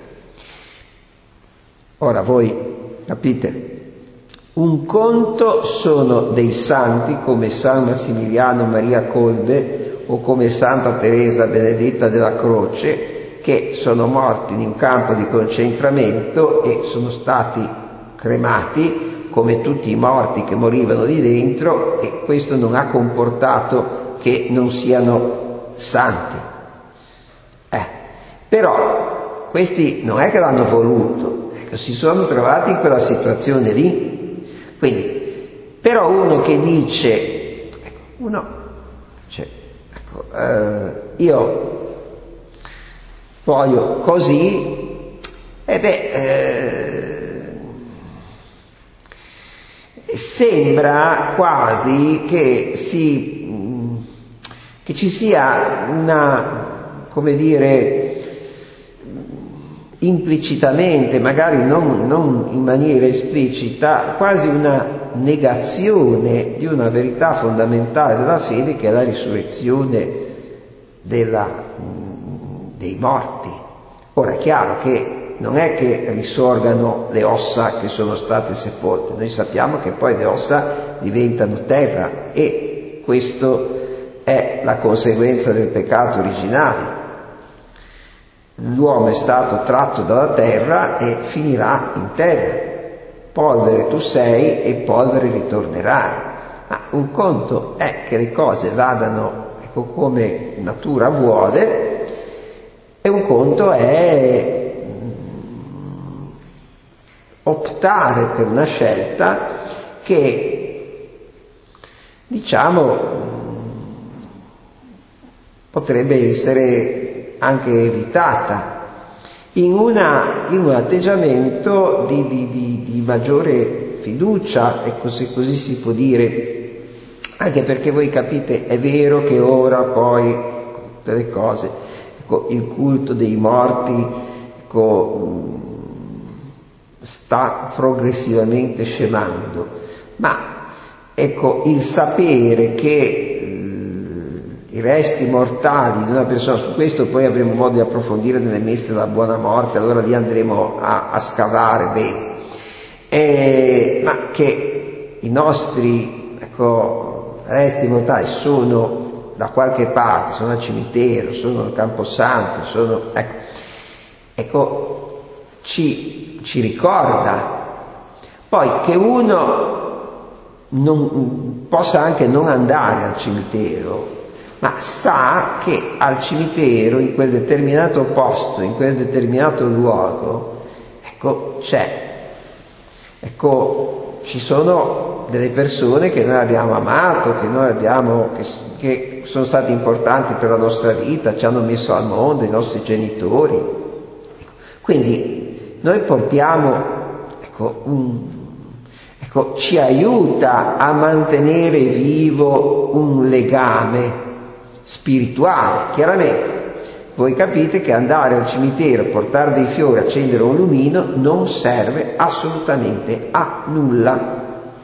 Speaker 1: Ora voi capite, un conto sono dei santi come San Massimiliano Maria Colbe o come Santa Teresa Benedetta della Croce, che sono morti in un campo di concentramento e sono stati cremati come tutti i morti che morivano lì dentro, e questo non ha comportato che non siano santi. Eh, però questi non è che l'hanno voluto, ecco, si sono trovati in quella situazione lì. Quindi, però uno che dice, ecco, uno, cioè, ecco, eh, io voglio così, e beh, eh, sembra quasi che si, che ci sia una, come dire, implicitamente, magari non, non in maniera esplicita, quasi una negazione di una verità fondamentale della fede, che è la risurrezione della, dei morti. Ora è chiaro che non è che risorgano le ossa che sono state sepolte, noi sappiamo che poi le ossa diventano terra, e questo è la conseguenza del peccato originale. L'uomo è stato tratto dalla terra e finirà in terra. Polvere tu sei e polvere ritornerai. Ma un conto è che le cose vadano, ecco, come natura vuole, e un conto è optare per una scelta che, diciamo, potrebbe essere anche evitata in, una, in un atteggiamento di, di, di, di maggiore fiducia, ecco, se così si può dire, anche perché voi capite, è vero che ora poi tutte le cose, ecco, il culto dei morti, ecco, sta progressivamente scemando, ma ecco, il sapere che i resti mortali di una persona, su questo poi avremo modo di approfondire nelle messe della buona morte, allora lì andremo a, a scavare bene, eh, ma che i nostri, ecco, resti mortali sono da qualche parte, sono al cimitero, sono al Camposanto, sono, ecco, ecco ci, ci ricorda. Poi che uno non, possa anche non andare al cimitero, ma sa che al cimitero, in quel determinato posto, in quel determinato luogo, ecco, c'è. Ecco, ci sono delle persone che noi abbiamo amato, che noi abbiamo, che, che sono stati importanti per la nostra vita, ci hanno messo al mondo, i nostri genitori. Quindi noi portiamo, ecco, un, ecco, ci aiuta a mantenere vivo un legame spirituale. Chiaramente, voi capite che andare al cimitero, portare dei fiori, accendere un lumino non serve assolutamente a nulla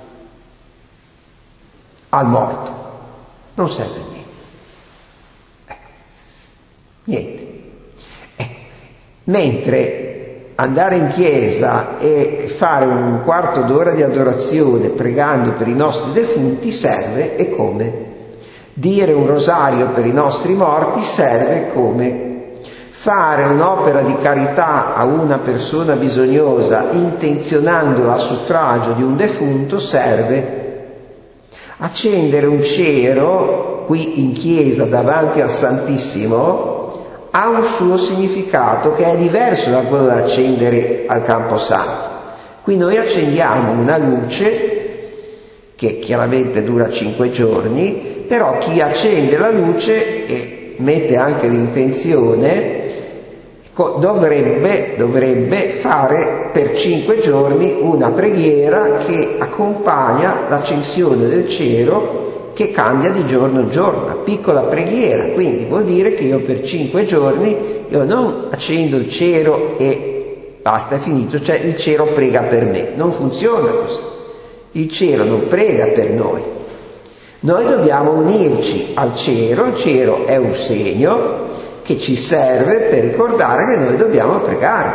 Speaker 1: al morto, non serve a niente. Ecco. Niente. Ecco. Mentre andare in chiesa e fare un quarto d'ora di adorazione pregando per i nostri defunti serve e come. Dire un rosario per i nostri morti serve come. Fare un'opera di carità a una persona bisognosa intenzionandola a suffragio di un defunto serve. Accendere un cero qui in chiesa davanti al Santissimo ha un suo significato che è diverso da quello da accendere al Camposanto. Qui noi accendiamo una luce che chiaramente dura cinque giorni, però chi accende la luce e mette anche l'intenzione dovrebbe, dovrebbe fare per cinque giorni una preghiera che accompagna l'accensione del cero, che cambia di giorno in giorno, una piccola preghiera. Quindi vuol dire che io per cinque giorni io non accendo il cero e basta, è finito, cioè il cero prega per me. Non funziona così. Il cero non prega per noi. Noi dobbiamo unirci al cero, il cero è un segno che ci serve per ricordare che noi dobbiamo pregare.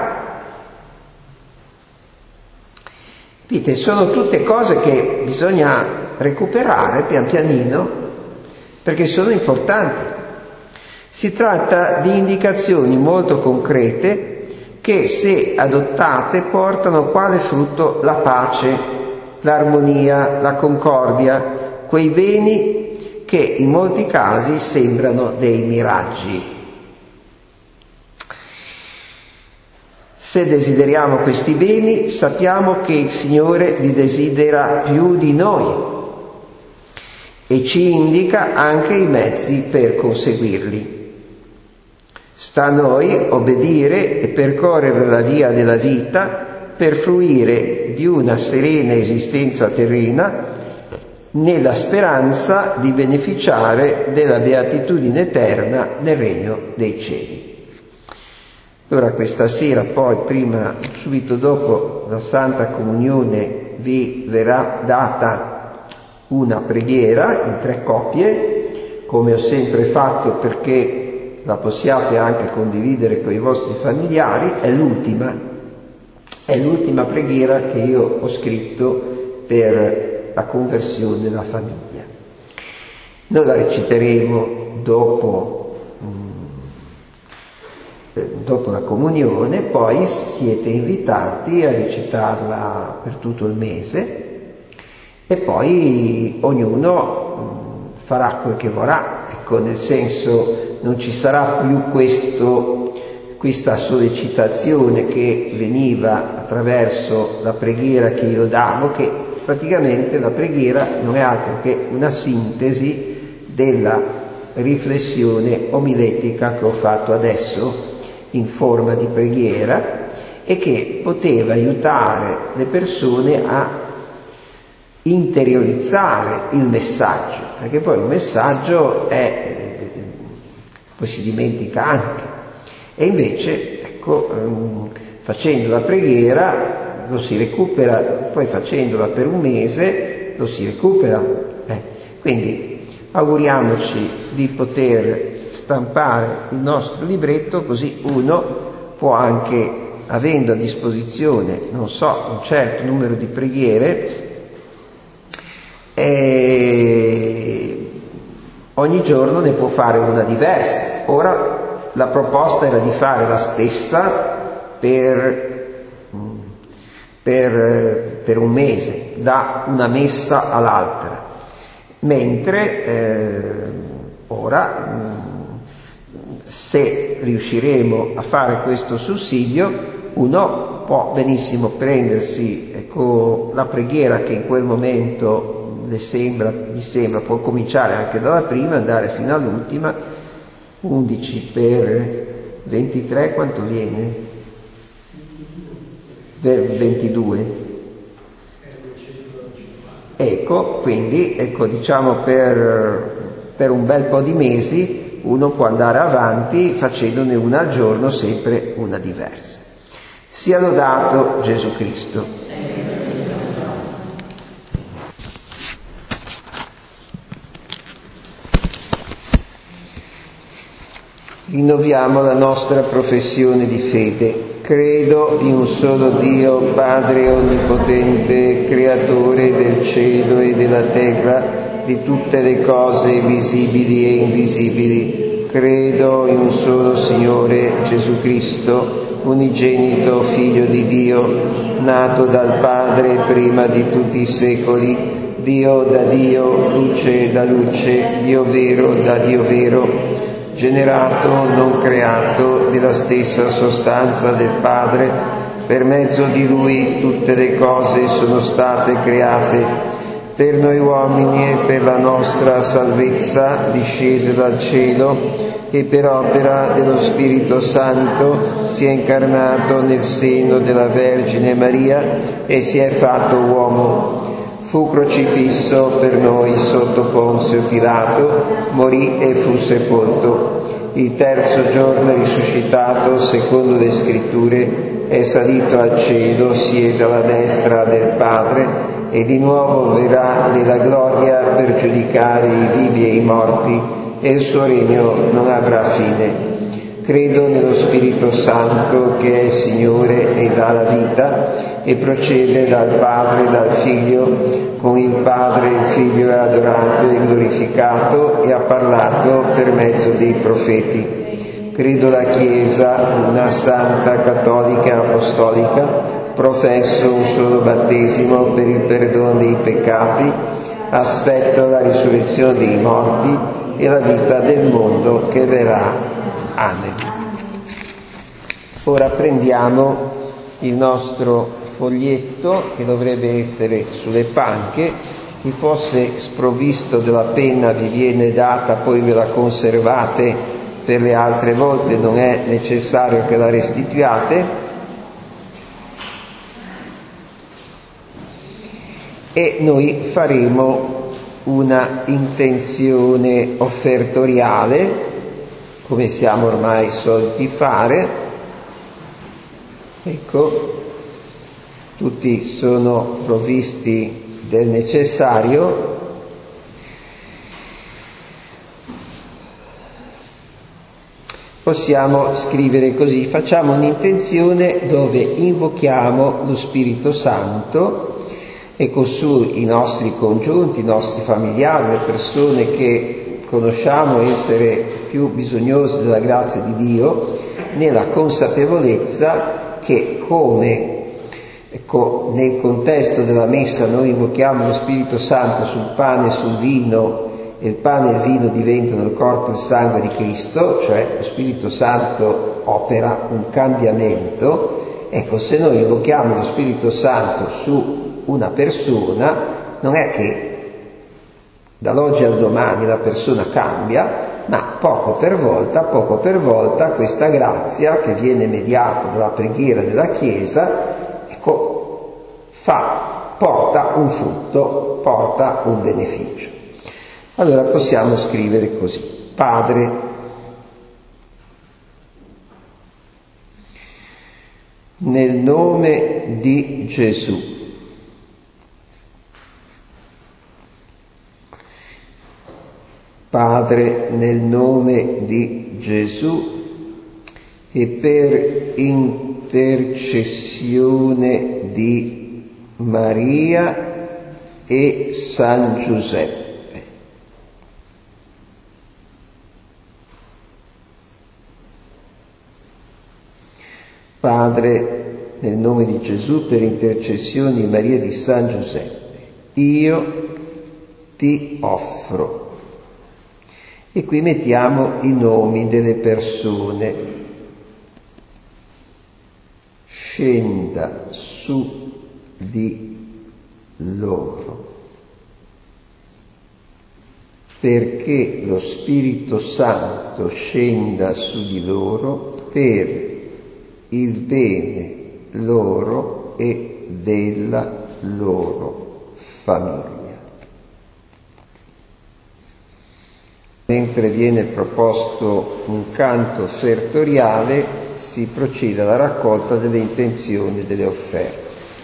Speaker 1: Capite? Sono tutte cose che bisogna recuperare pian pianino perché sono importanti. Si tratta di indicazioni molto concrete che, se adottate, portano quale frutto la pace, l'armonia, la concordia, quei beni che in molti casi sembrano dei miraggi. Se desideriamo questi beni, sappiamo che il Signore li desidera più di noi e ci indica anche i mezzi per conseguirli. Sta a noi obbedire e percorrere la via della vita per fruire di una serena esistenza terrena nella speranza di beneficiare della beatitudine eterna nel regno dei cieli. Allora questa sera poi, prima, subito dopo la Santa Comunione, vi verrà data una preghiera in tre coppie, come ho sempre fatto, perché la possiate anche condividere con i vostri familiari. È l'ultima, è l'ultima preghiera che io ho scritto per la conversione della famiglia. Noi la reciteremo dopo dopo la comunione, poi siete invitati a recitarla per tutto il mese e poi ognuno farà quel che vorrà, ecco, nel senso, non ci sarà più questo, questa sollecitazione che veniva attraverso la preghiera che io davo, che praticamente la preghiera non è altro che una sintesi della riflessione omiletica che ho fatto adesso in forma di preghiera e che poteva aiutare le persone a interiorizzare il messaggio, perché poi il messaggio è, poi si dimentica anche, e invece, ecco, facendo la preghiera lo si recupera, poi facendola per un mese lo si recupera. Eh. Quindi auguriamoci di poter stampare il nostro libretto, così uno può anche, avendo a disposizione, non so, un certo numero di preghiere, eh, ogni giorno ne può fare una diversa. Ora la proposta era di fare la stessa per, per, per un mese, da una messa all'altra, mentre eh, ora, se riusciremo a fare questo sussidio, uno può benissimo prendersi, ecco, la preghiera che in quel momento le sembra, gli sembra, può cominciare anche dalla prima, andare fino all'ultima. Undici per ventitré quanto viene? Per ventidue. Ecco, quindi, ecco, diciamo per, per un bel po' di mesi uno può andare avanti facendone una al giorno, sempre una diversa. Sia lodato Gesù Cristo. Rinnoviamo la nostra professione di fede. Credo in un solo Dio, Padre Onnipotente, Creatore del cielo e della terra, di tutte le cose visibili e invisibili. Credo in un solo Signore Gesù Cristo, unigenito Figlio di Dio, nato dal Padre prima di tutti i secoli, Dio da Dio, luce da luce, Dio vero da Dio vero, generato, non creato, della stessa sostanza del Padre, per mezzo di Lui tutte le cose sono state create. Per noi uomini e per la nostra salvezza discese dal cielo e per opera dello Spirito Santo si è incarnato nel seno della Vergine Maria e si è fatto uomo. Fu crocifisso per noi sotto Ponzio Pilato, morì e fu sepolto. Il terzo giorno è risuscitato secondo le Scritture, è salito al cielo, siede alla destra del Padre e di nuovo verrà nella gloria per giudicare i vivi e i morti, e il suo regno non avrà fine. Credo nello Spirito Santo che è Signore e dà la vita e procede dal Padre e dal Figlio. Con il Padre il Figlio è adorato e glorificato e ha parlato per mezzo dei profeti. Credo la Chiesa, una santa, cattolica e apostolica, professo un solo battesimo per il perdono dei peccati, aspetto la risurrezione dei morti e la vita del mondo che verrà. Amen. Ora prendiamo il nostro foglietto, che dovrebbe essere sulle panche. Chi fosse sprovvisto della penna vi viene data, poi ve la conservate per le altre volte, non è necessario che la restituiate. E noi faremo una intenzione offertoriale, come siamo ormai soliti fare. Ecco, tutti sono provvisti del necessario. Possiamo scrivere così: facciamo un'intenzione dove invochiamo lo Spirito Santo, e con su i nostri congiunti, i nostri familiari, le persone che conosciamo essere più bisognose della grazia di Dio, nella consapevolezza che come ecco, nel contesto della messa noi invochiamo lo Spirito Santo sul pane e sul vino, e il pane e il vino diventano il corpo e il sangue di Cristo, cioè lo Spirito Santo opera un cambiamento. Ecco, se noi invochiamo lo Spirito Santo su una persona, non è che dall'oggi al domani la persona cambia, ma poco per volta, poco per volta questa grazia che viene mediata dalla preghiera della Chiesa, ecco, fa, porta un frutto, porta un beneficio. Allora possiamo scrivere così: Padre, nel nome di Gesù, Padre, nel nome di Gesù e per intercessione di Maria e San Giuseppe, Padre, nel nome di Gesù, per intercessione di Maria di San Giuseppe, io ti offro. E qui mettiamo i nomi delle persone. Scenda su di loro, perché lo Spirito Santo scenda su di loro per il bene loro e della loro famiglia. Mentre viene proposto un canto sertoriale, si procede alla raccolta delle intenzioni e delle offerte.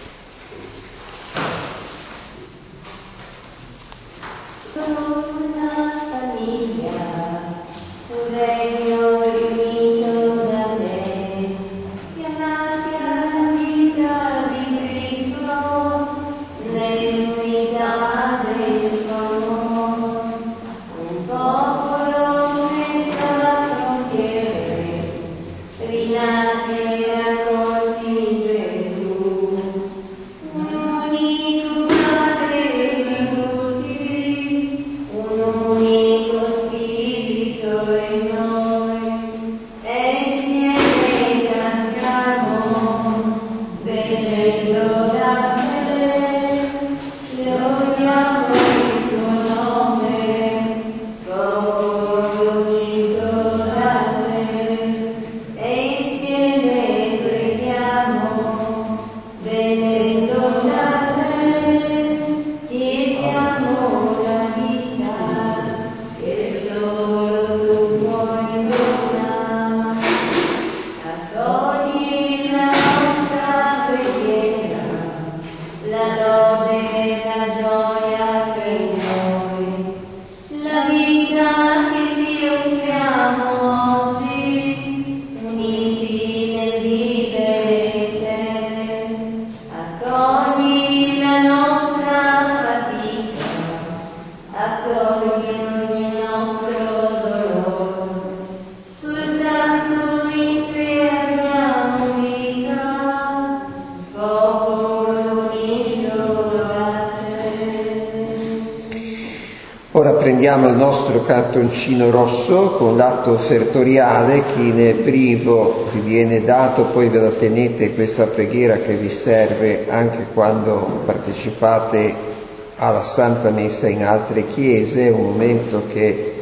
Speaker 1: Ora prendiamo il nostro cartoncino rosso con l'atto offertoriale. Chi ne è privo vi viene dato, poi ve lo tenete questa preghiera che vi serve anche quando partecipate alla Santa Messa in altre chiese. È un momento che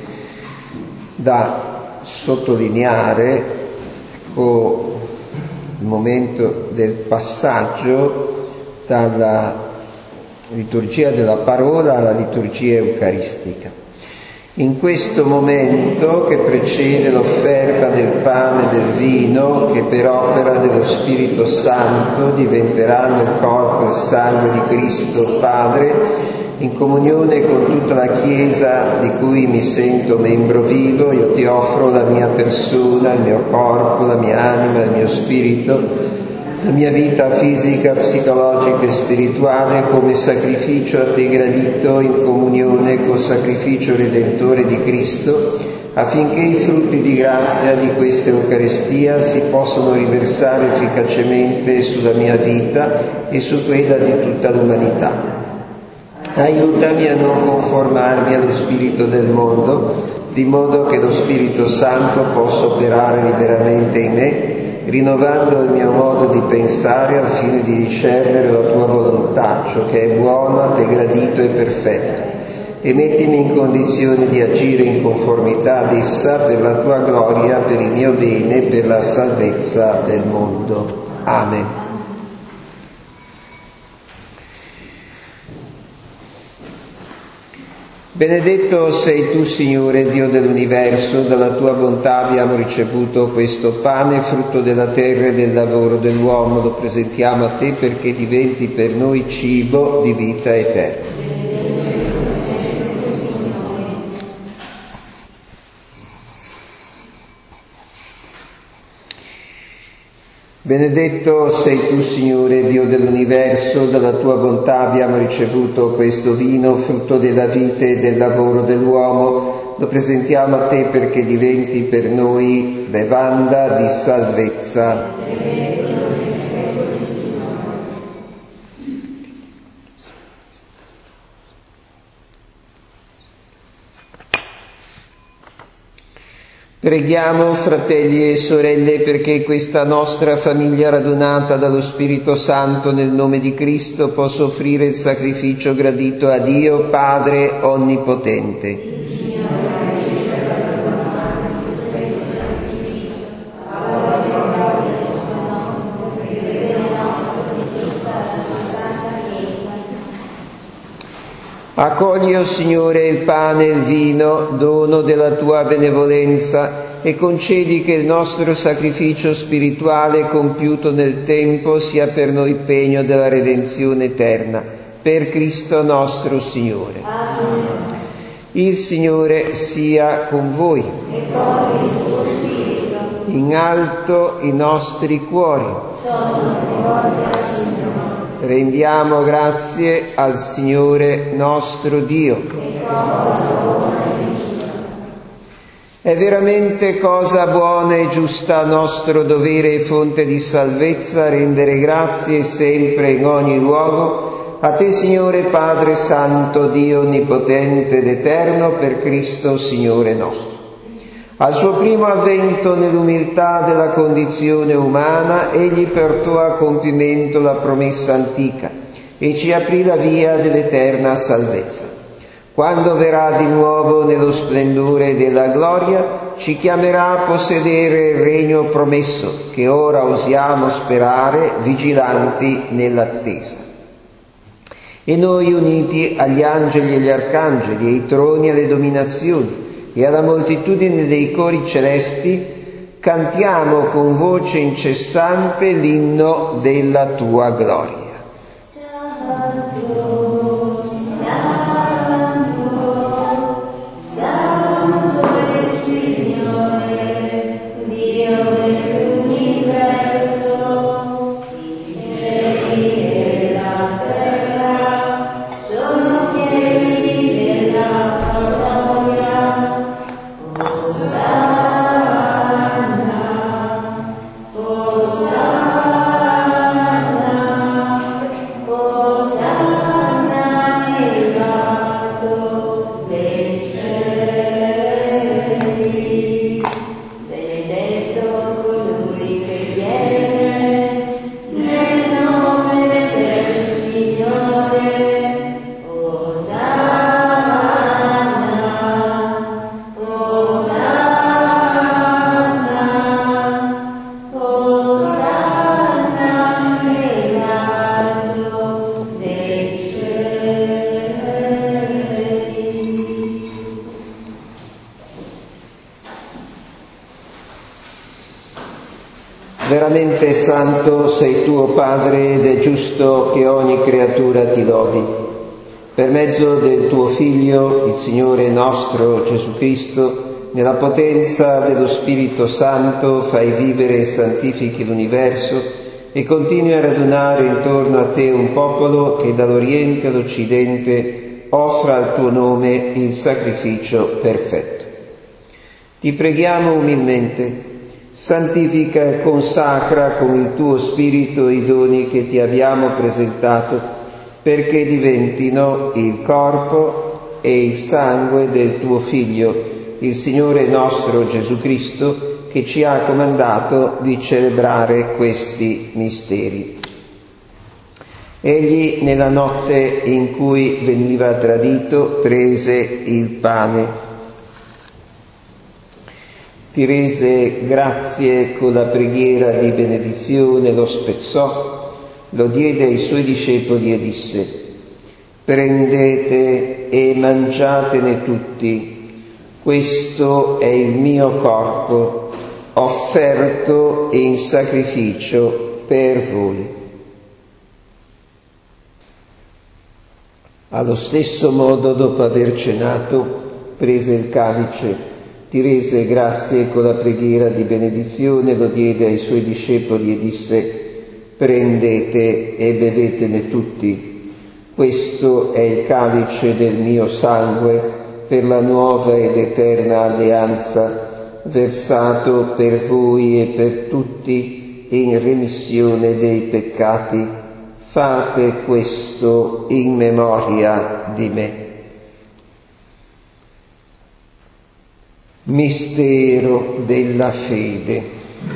Speaker 1: da sottolineare, ecco, il momento del passaggio dalla liturgia della parola alla liturgia eucaristica. In questo momento che precede l'offerta del pane e del vino, che per opera dello Spirito Santo diventeranno il corpo e il sangue di Cristo Padre, in comunione con tutta la Chiesa di cui mi sento membro vivo, io ti offro la mia persona, il mio corpo, la mia anima, il mio spirito, la mia vita fisica, psicologica e spirituale come sacrificio a te gradito in comunione col sacrificio redentore di Cristo, affinché i frutti di grazia di questa Eucaristia si possano riversare efficacemente sulla mia vita e su quella di tutta l'umanità. Aiutami a non conformarmi allo spirito del mondo, di modo che lo Spirito Santo possa operare liberamente in me, rinnovando il mio modo di pensare al fine di discernere la tua volontà, ciò che è buono, a te gradito e perfetto, e mettimi in condizione di agire in conformità ad essa per la tua gloria, per il mio bene e per la salvezza del mondo. Amen. Benedetto sei tu, Signore, Dio dell'universo, dalla tua bontà abbiamo ricevuto questo pane, frutto della terra e del lavoro dell'uomo. Lo presentiamo a te perché diventi per noi cibo di vita eterna. Benedetto sei tu, Signore, Dio dell'universo, dalla tua bontà abbiamo ricevuto questo vino, frutto della vita e del lavoro dell'uomo. Lo presentiamo a te perché diventi per noi bevanda di salvezza. Preghiamo, fratelli e sorelle, perché questa nostra famiglia radunata dallo Spirito Santo nel nome di Cristo possa offrire il sacrificio gradito a Dio Padre Onnipotente. Accogli, o Signore, il pane e il vino, dono della tua benevolenza, e concedi che il nostro sacrificio spirituale compiuto nel tempo sia per noi pegno della redenzione eterna. Per Cristo nostro Signore. Amen. Il Signore sia con voi.
Speaker 4: E con il tuo spirito.
Speaker 1: In alto i nostri cuori.
Speaker 4: Sono rivolti al Signore.
Speaker 1: Rendiamo grazie al Signore nostro Dio. È veramente cosa buona e giusta, nostro dovere e fonte di salvezza, rendere grazie sempre in ogni luogo a te, Signore Padre Santo, Dio Onnipotente ed Eterno, per Cristo Signore nostro. Al suo primo avvento nell'umiltà della condizione umana, egli portò a compimento la promessa antica e ci aprì la via dell'eterna salvezza. Quando verrà di nuovo nello splendore della gloria, ci chiamerà a possedere il regno promesso, che ora osiamo sperare, vigilanti nell'attesa. E noi, uniti agli angeli e agli arcangeli, ai troni e alle dominazioni, e alla moltitudine dei cori celesti, cantiamo con voce incessante l'inno della tua gloria.
Speaker 4: Santo, Santo, Santo è il Signore, Dio dell'universo, i cieli e la terra sono pieni della
Speaker 1: Veramente santo sei tu, o Padre, ed è giusto che ogni creatura ti lodi. Per mezzo del tuo Figlio, il Signore nostro Gesù Cristo, nella potenza dello Spirito Santo fai vivere e santifichi l'universo e continui a radunare intorno a te un popolo che dall'Oriente all'Occidente offra al tuo nome il sacrificio perfetto. Ti preghiamo umilmente, santifica e consacra con il tuo Spirito i doni che ti abbiamo presentato, perché diventino il corpo e il sangue del tuo Figlio, il Signore nostro Gesù Cristo, che ci ha comandato di celebrare questi misteri. Egli, nella notte in cui veniva tradito, prese il pane, ti rese grazie con la preghiera di benedizione, lo spezzò, lo diede ai suoi discepoli e disse: prendete e mangiatene tutti, questo è il mio corpo, offerto in sacrificio per voi. Allo stesso modo, dopo aver cenato, prese il calice, ti rese grazie con la preghiera di benedizione, lo diede ai suoi discepoli e disse: prendete e bevetene tutti, questo è il calice del mio sangue per la nuova ed eterna alleanza, versato per voi e per tutti in remissione dei peccati. Fate questo in memoria di me. Mistero della fede.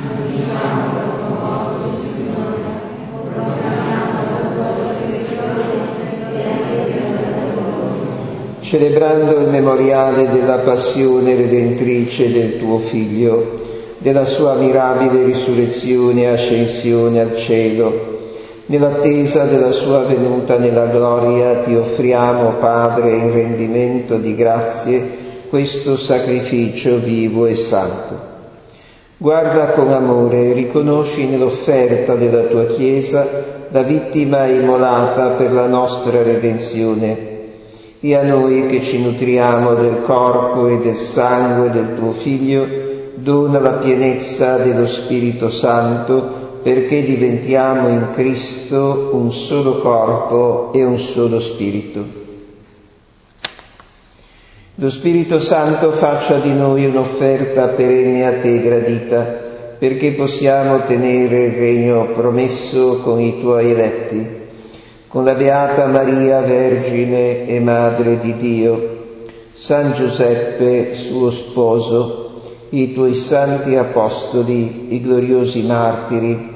Speaker 1: Celebrando il memoriale della passione redentrice del tuo Figlio, della sua mirabile risurrezione e ascensione al cielo, nell'attesa della sua venuta nella gloria, ti offriamo, Padre, in rendimento di grazie, questo sacrificio vivo e santo. Guarda con amore e riconosci nell'offerta della tua Chiesa la vittima immolata per la nostra redenzione, e a noi che ci nutriamo del corpo e del sangue del tuo Figlio, dona la pienezza dello Spirito Santo, perché diventiamo in Cristo un solo corpo e un solo spirito. Lo Spirito Santo faccia di noi un'offerta perenne a te gradita, perché possiamo ottenere il regno promesso con i tuoi eletti, con la Beata Maria, Vergine e Madre di Dio, San Giuseppe, suo sposo, i tuoi santi apostoli, i gloriosi martiri,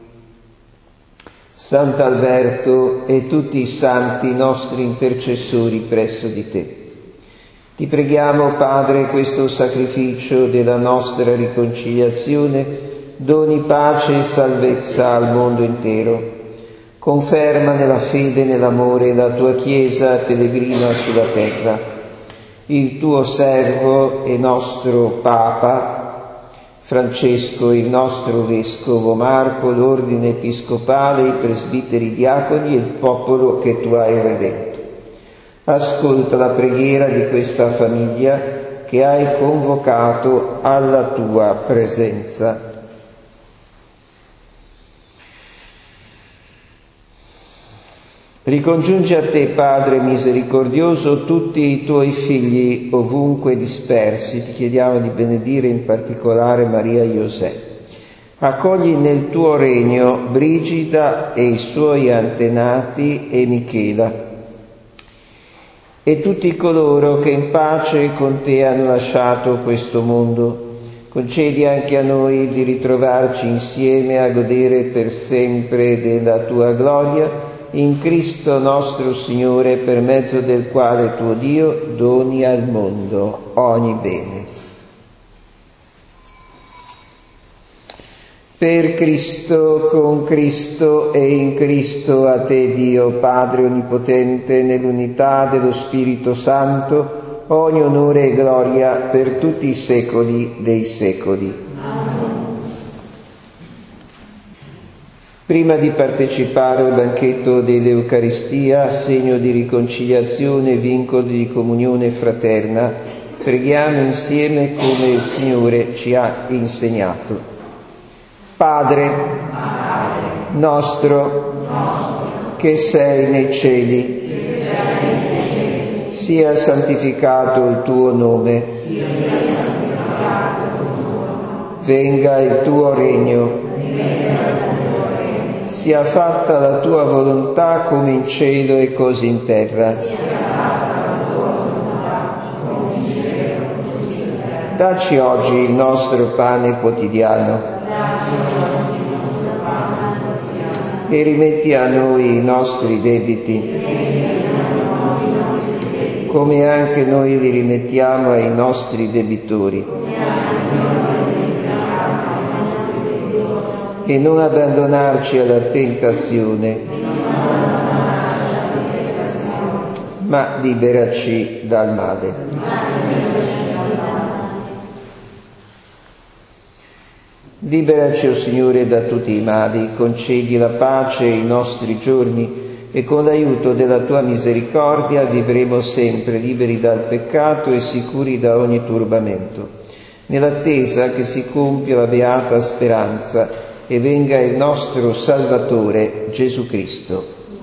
Speaker 1: Sant'Alberto e tutti i santi nostri intercessori presso di te. Ti preghiamo, Padre, questo sacrificio della nostra riconciliazione doni pace e salvezza al mondo intero. Conferma nella fede e nell'amore la tua Chiesa pellegrina sulla terra. Il tuo servo e nostro Papa, Francesco, il nostro Vescovo Marco, l'ordine episcopale, i presbiteri diaconi e il popolo che tu hai redento. Ascolta la preghiera di questa famiglia che hai convocato alla tua presenza. Ricongiungi a te, Padre misericordioso, tutti i tuoi figli ovunque dispersi. Ti chiediamo di benedire in particolare Maria José. Accogli nel tuo regno Brigida e i suoi antenati e Michela e tutti coloro che in pace con te hanno lasciato questo mondo. Concedi anche a noi di ritrovarci insieme a godere per sempre della tua gloria, in Cristo nostro Signore, per mezzo del quale tuo Dio doni al mondo ogni bene. Per Cristo, con Cristo e in Cristo, a te Dio, Padre Onnipotente, nell'unità dello Spirito Santo, ogni onore e gloria per tutti i secoli dei secoli. Prima di partecipare al banchetto dell'Eucaristia, segno di riconciliazione e vincolo di comunione fraterna, preghiamo insieme come il Signore ci ha insegnato. Padre nostro, che sei nei cieli, sia santificato il tuo nome, venga il tuo regno, sia fatta la tua volontà come in cielo e così in terra. Dacci oggi il nostro pane quotidiano e rimetti a noi i nostri debiti, come anche noi li rimettiamo ai nostri debitori. E non abbandonarci alla tentazione, ma liberaci dal male. Liberaci, o Signore, da tutti i mali, concedi la pace ai nostri giorni e con l'aiuto della tua misericordia vivremo sempre liberi dal peccato e sicuri da ogni turbamento, nell'attesa che si compia la beata speranza e venga il nostro Salvatore Gesù Cristo.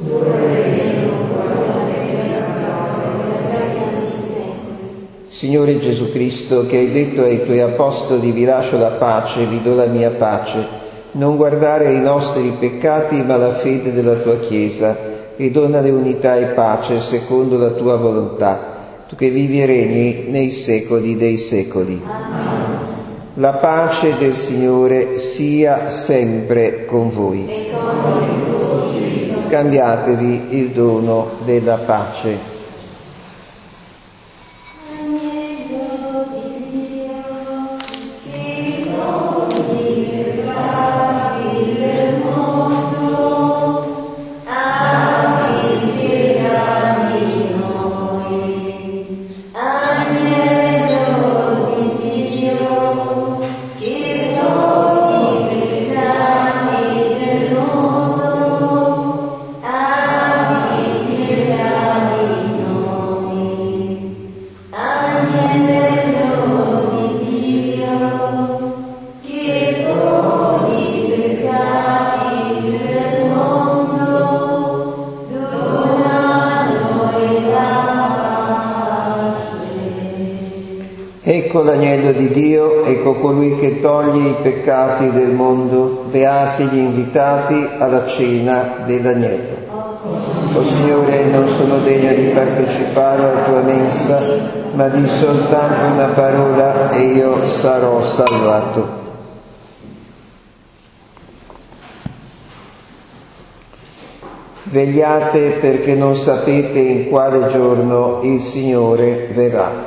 Speaker 1: Signore Gesù Cristo, che hai detto ai tuoi apostoli: vi lascio la pace, vi do la mia pace, non guardare ai nostri peccati ma alla fede della tua Chiesa, e donale unità e pace secondo la tua volontà. tu che vivi e regni nei secoli dei secoli. Amen. La pace del Signore sia sempre con voi. E con il tuo spirito. Scambiatevi il dono della pace. Ecco l'agnello di Dio, ecco colui che toglie i peccati del mondo, beati gli invitati alla cena dell'agnello. O Signore, non sono degno di partecipare alla tua mensa, ma di soltanto una parola e io sarò salvato. Vegliate perché non sapete in quale giorno il Signore verrà.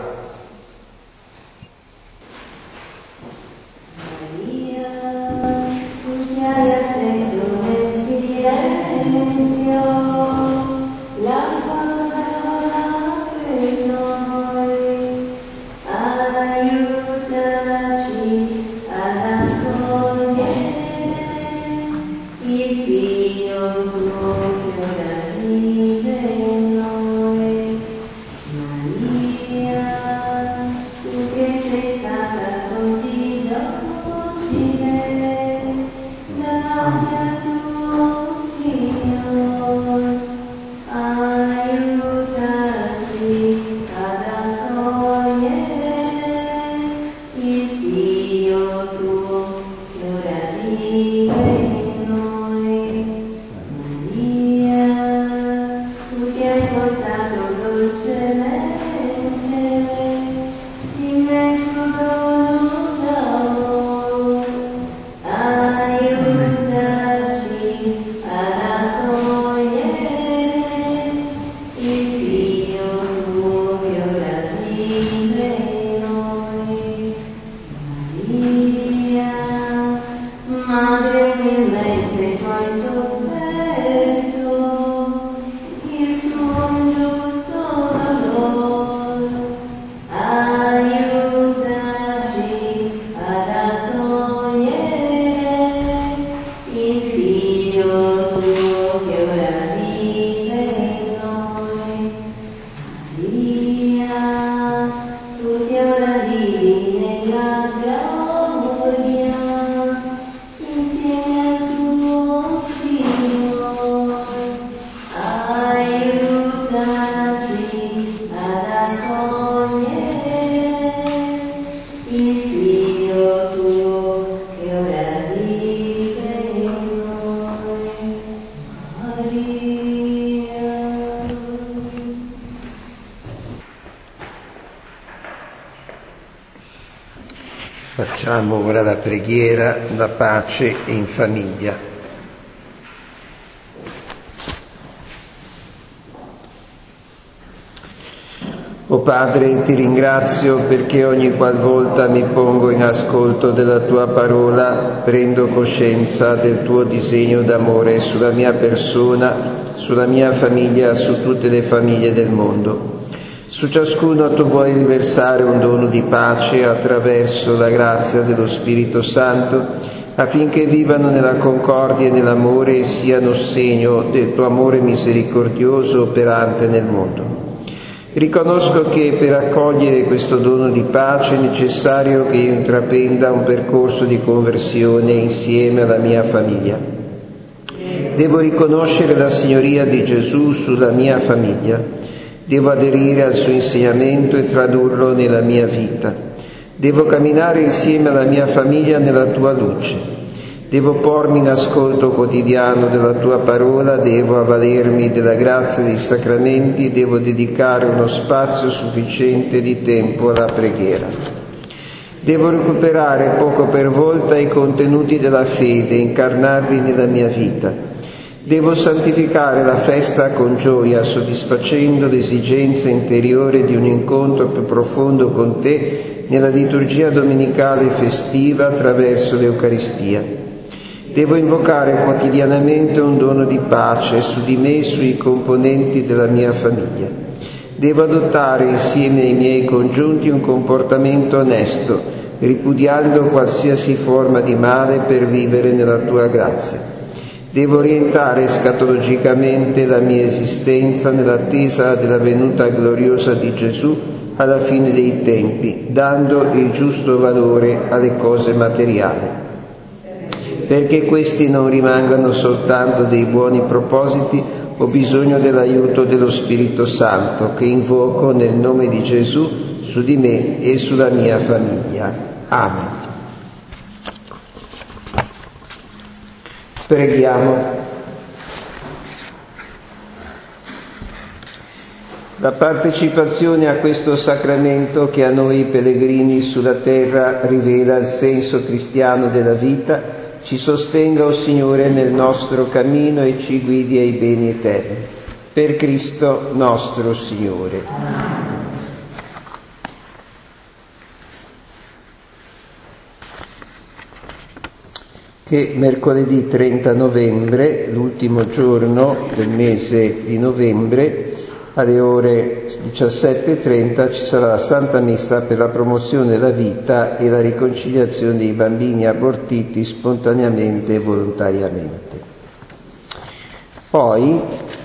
Speaker 1: Facciamo ora la preghiera, la pace in famiglia. O Padre, ti ringrazio perché ogni qualvolta mi pongo in ascolto della tua parola, prendo coscienza del tuo disegno d'amore sulla mia persona, sulla mia famiglia, su tutte le famiglie del mondo. Su ciascuno tu vuoi riversare un dono di pace attraverso la grazia dello Spirito Santo, affinché vivano nella concordia e nell'amore e siano segno del tuo amore misericordioso operante nel mondo. Riconosco che per accogliere questo dono di pace è necessario che io intraprenda un percorso di conversione insieme alla mia famiglia. Devo riconoscere la signoria di Gesù sulla mia famiglia. Devo aderire al suo insegnamento e tradurlo nella mia vita. Devo camminare insieme alla mia famiglia nella tua luce. Devo pormi in ascolto quotidiano della tua parola, devo avvalermi della grazia dei sacramenti, devo dedicare uno spazio sufficiente di tempo alla preghiera. Devo recuperare poco per volta i contenuti della fede, incarnarli nella mia vita. Devo santificare la festa con gioia, soddisfacendo l'esigenza interiore di un incontro più profondo con te nella liturgia domenicale festiva attraverso l'Eucaristia. Devo invocare quotidianamente un dono di pace su di me e sui componenti della mia famiglia. Devo adottare insieme ai miei congiunti un comportamento onesto, ripudiando qualsiasi forma di male per vivere nella tua grazia. Devo orientare escatologicamente la mia esistenza nell'attesa della venuta gloriosa di Gesù alla fine dei tempi, dando il giusto valore alle cose materiali, perché questi non rimangano soltanto dei buoni propositi. Ho bisogno dell'aiuto dello Spirito Santo che invoco nel nome di Gesù su di me e sulla mia famiglia. Amen. Preghiamo. La partecipazione a questo sacramento che a noi pellegrini sulla terra rivela il senso cristiano della vita ci sostenga, o Signore, nel nostro cammino e ci guidi ai beni eterni. Per Cristo nostro Signore. Che mercoledì trenta novembre, l'ultimo giorno del mese di novembre, alle ore diciassette e trenta ci sarà la Santa Messa per la promozione della vita e la riconciliazione dei bambini abortiti spontaneamente e volontariamente. Poi,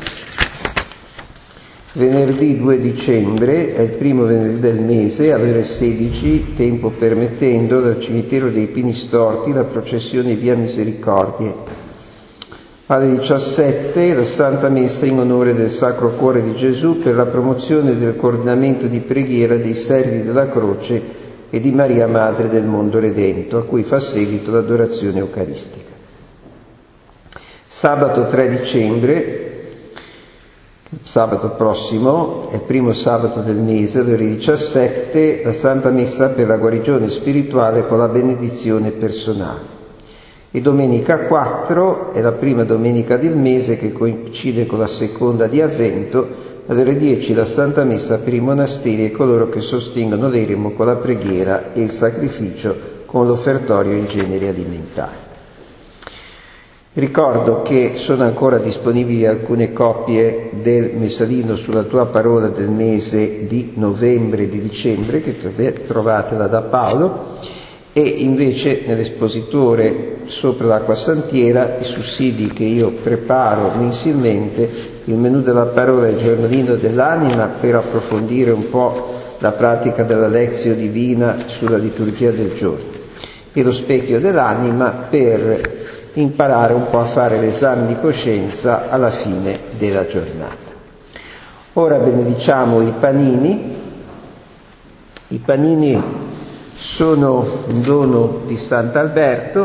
Speaker 1: venerdì due dicembre, è il primo venerdì del mese, alle ore sedici, tempo permettendo, dal cimitero dei Pini Storti la processione Via Misericordie. Alle diciassette la Santa Messa in onore del Sacro Cuore di Gesù per la promozione del coordinamento di preghiera dei servi della Croce e di Maria Madre del Mondo Redento, a cui fa seguito l'adorazione eucaristica. Sabato tre dicembre, sabato prossimo, è il primo sabato del mese, alle ore diciassette, la Santa Messa per la guarigione spirituale con la benedizione personale. E domenica quattro è la prima domenica del mese che coincide con la seconda di Avvento, alle ore dieci la Santa Messa per i monasteri e coloro che sostengono l'eremo con la preghiera e il sacrificio con l'offertorio in generi alimentari. Ricordo che sono ancora disponibili alcune copie del Messalino sulla tua parola del mese di novembre e di dicembre, che trovatela da Paolo, e invece nell'espositore sopra l'acquasantiera i sussidi che io preparo mensilmente, il menù della parola e il giornalino dell'anima per approfondire un po' la pratica della Lezio Divina sulla liturgia del giorno, e lo specchio dell'anima per imparare un po' a fare l'esame di coscienza alla fine della giornata. Ora benediciamo i panini. I panini sono un dono di Sant'Alberto.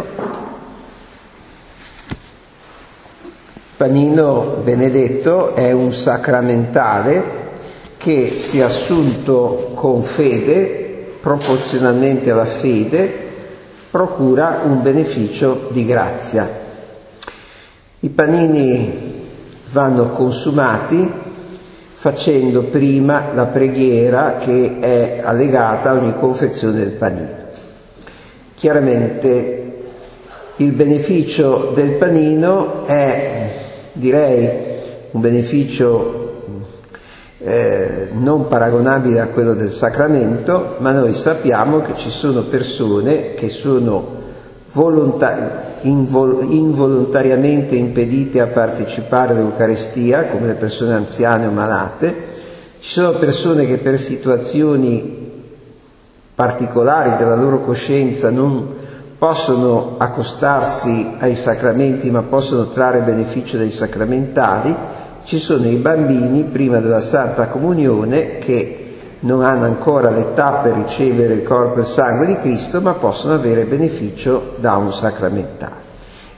Speaker 1: Panino benedetto è un sacramentale che, se assunto con fede, proporzionalmente alla fede, procura un beneficio di grazia. I panini vanno consumati facendo prima la preghiera che è allegata a ogni confezione del panino. Chiaramente il beneficio del panino è, direi, un beneficio eh, non paragonabile a quello del sacramento, ma noi sappiamo che ci sono persone che sono volontar- invol- involontariamente impedite a partecipare all'Eucaristia, come le persone anziane o malate. Ci sono persone che per situazioni particolari della loro coscienza non possono accostarsi ai sacramenti, ma possono trarre beneficio dai sacramentali. Ci sono i bambini prima della Santa Comunione che non hanno ancora l'età per ricevere il corpo e il sangue di Cristo, ma possono avere beneficio da un sacramentale.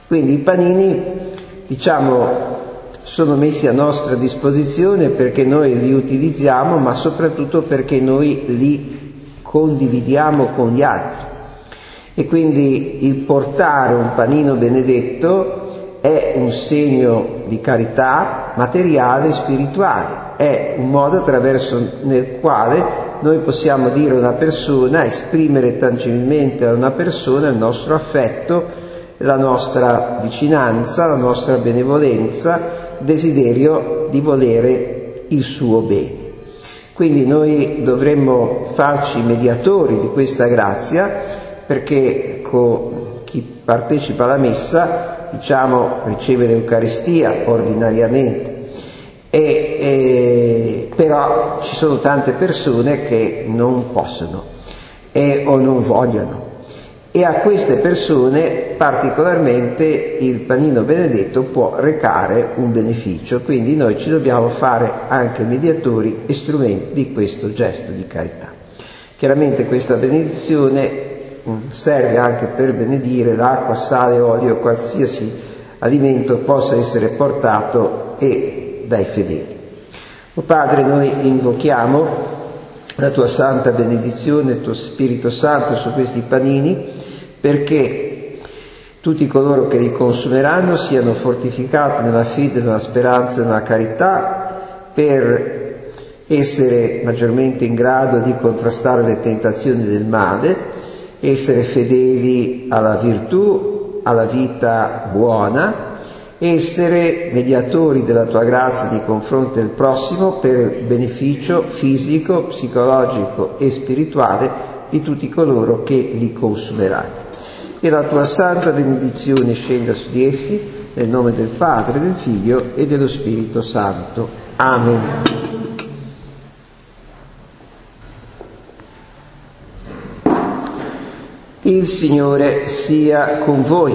Speaker 1: Quindi i panini, diciamo, sono messi a nostra disposizione perché noi li utilizziamo, ma soprattutto perché noi li condividiamo con gli altri. E quindi il portare un panino benedetto è un segno di carità materiale e spirituale, è un modo attraverso nel quale noi possiamo dire a una persona, esprimere tangibilmente a una persona il nostro affetto, la nostra vicinanza, la nostra benevolenza, desiderio di volere il suo bene. Quindi noi dovremmo farci mediatori di questa grazia, perché con chi partecipa alla messa, diciamo, riceve l'Eucaristia ordinariamente, e, e, però ci sono tante persone che non possono e, o non vogliono. E a queste persone particolarmente il panino benedetto può recare un beneficio, quindi noi ci dobbiamo fare anche mediatori e strumenti di questo gesto di carità. Chiaramente questa benedizione serve anche per benedire l'acqua, sale, olio, qualsiasi alimento possa essere portato e dai fedeli. O Padre, noi invochiamo la tua santa benedizione, il tuo Spirito Santo su questi panini, perché tutti coloro che li consumeranno siano fortificati nella fede, nella speranza e nella carità, per essere maggiormente in grado di contrastare le tentazioni del male, essere fedeli alla virtù, alla vita buona, essere mediatori della tua grazia di confronto del prossimo per il beneficio fisico, psicologico e spirituale di tutti coloro che li consumeranno. E la tua santa benedizione scenda su di essi, nel nome del Padre, del Figlio e dello Spirito Santo. Amen. Il Signore sia con voi.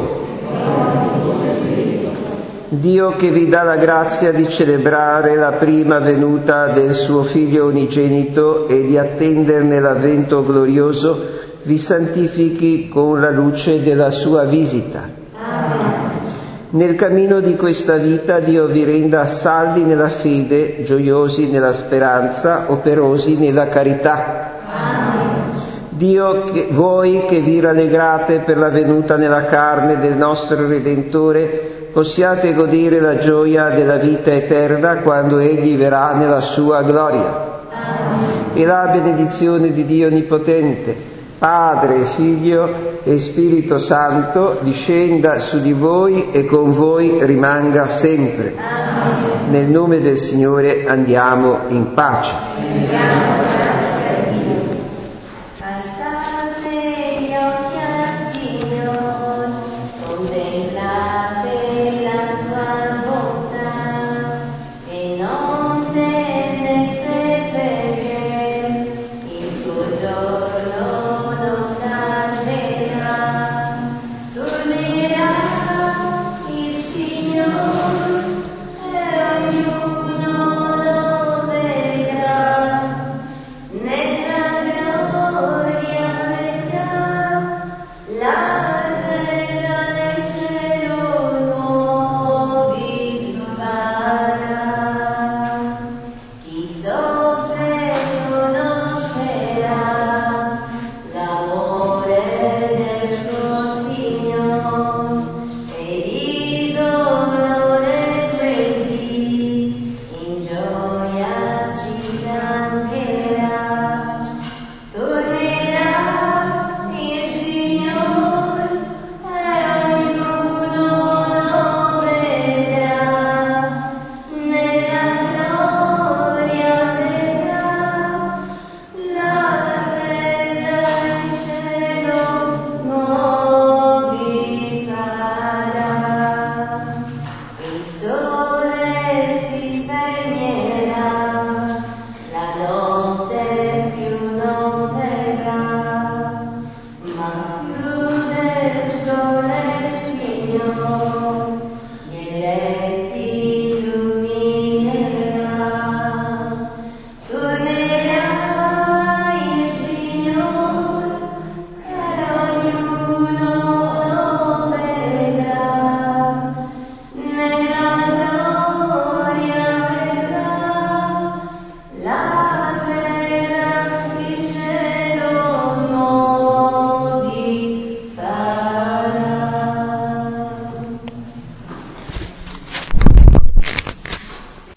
Speaker 1: Dio, che vi dà la grazia di celebrare la prima venuta del suo Figlio unigenito e di attenderne l'avvento glorioso, vi santifichi con la luce della sua visita.
Speaker 4: Amen.
Speaker 1: Nel cammino di questa vita Dio vi renda saldi nella fede, gioiosi nella speranza, operosi nella carità.
Speaker 4: Amen.
Speaker 1: Dio, che, voi che vi rallegrate per la venuta nella carne del nostro Redentore, possiate godere la gioia della vita eterna quando Egli verrà nella sua gloria.
Speaker 4: Amen.
Speaker 1: E la benedizione di Dio Onnipotente, Padre, Figlio e Spirito Santo, discenda su di voi e con voi rimanga sempre.
Speaker 4: Amen.
Speaker 1: Nel nome del Signore andiamo in pace.
Speaker 4: Andiamo.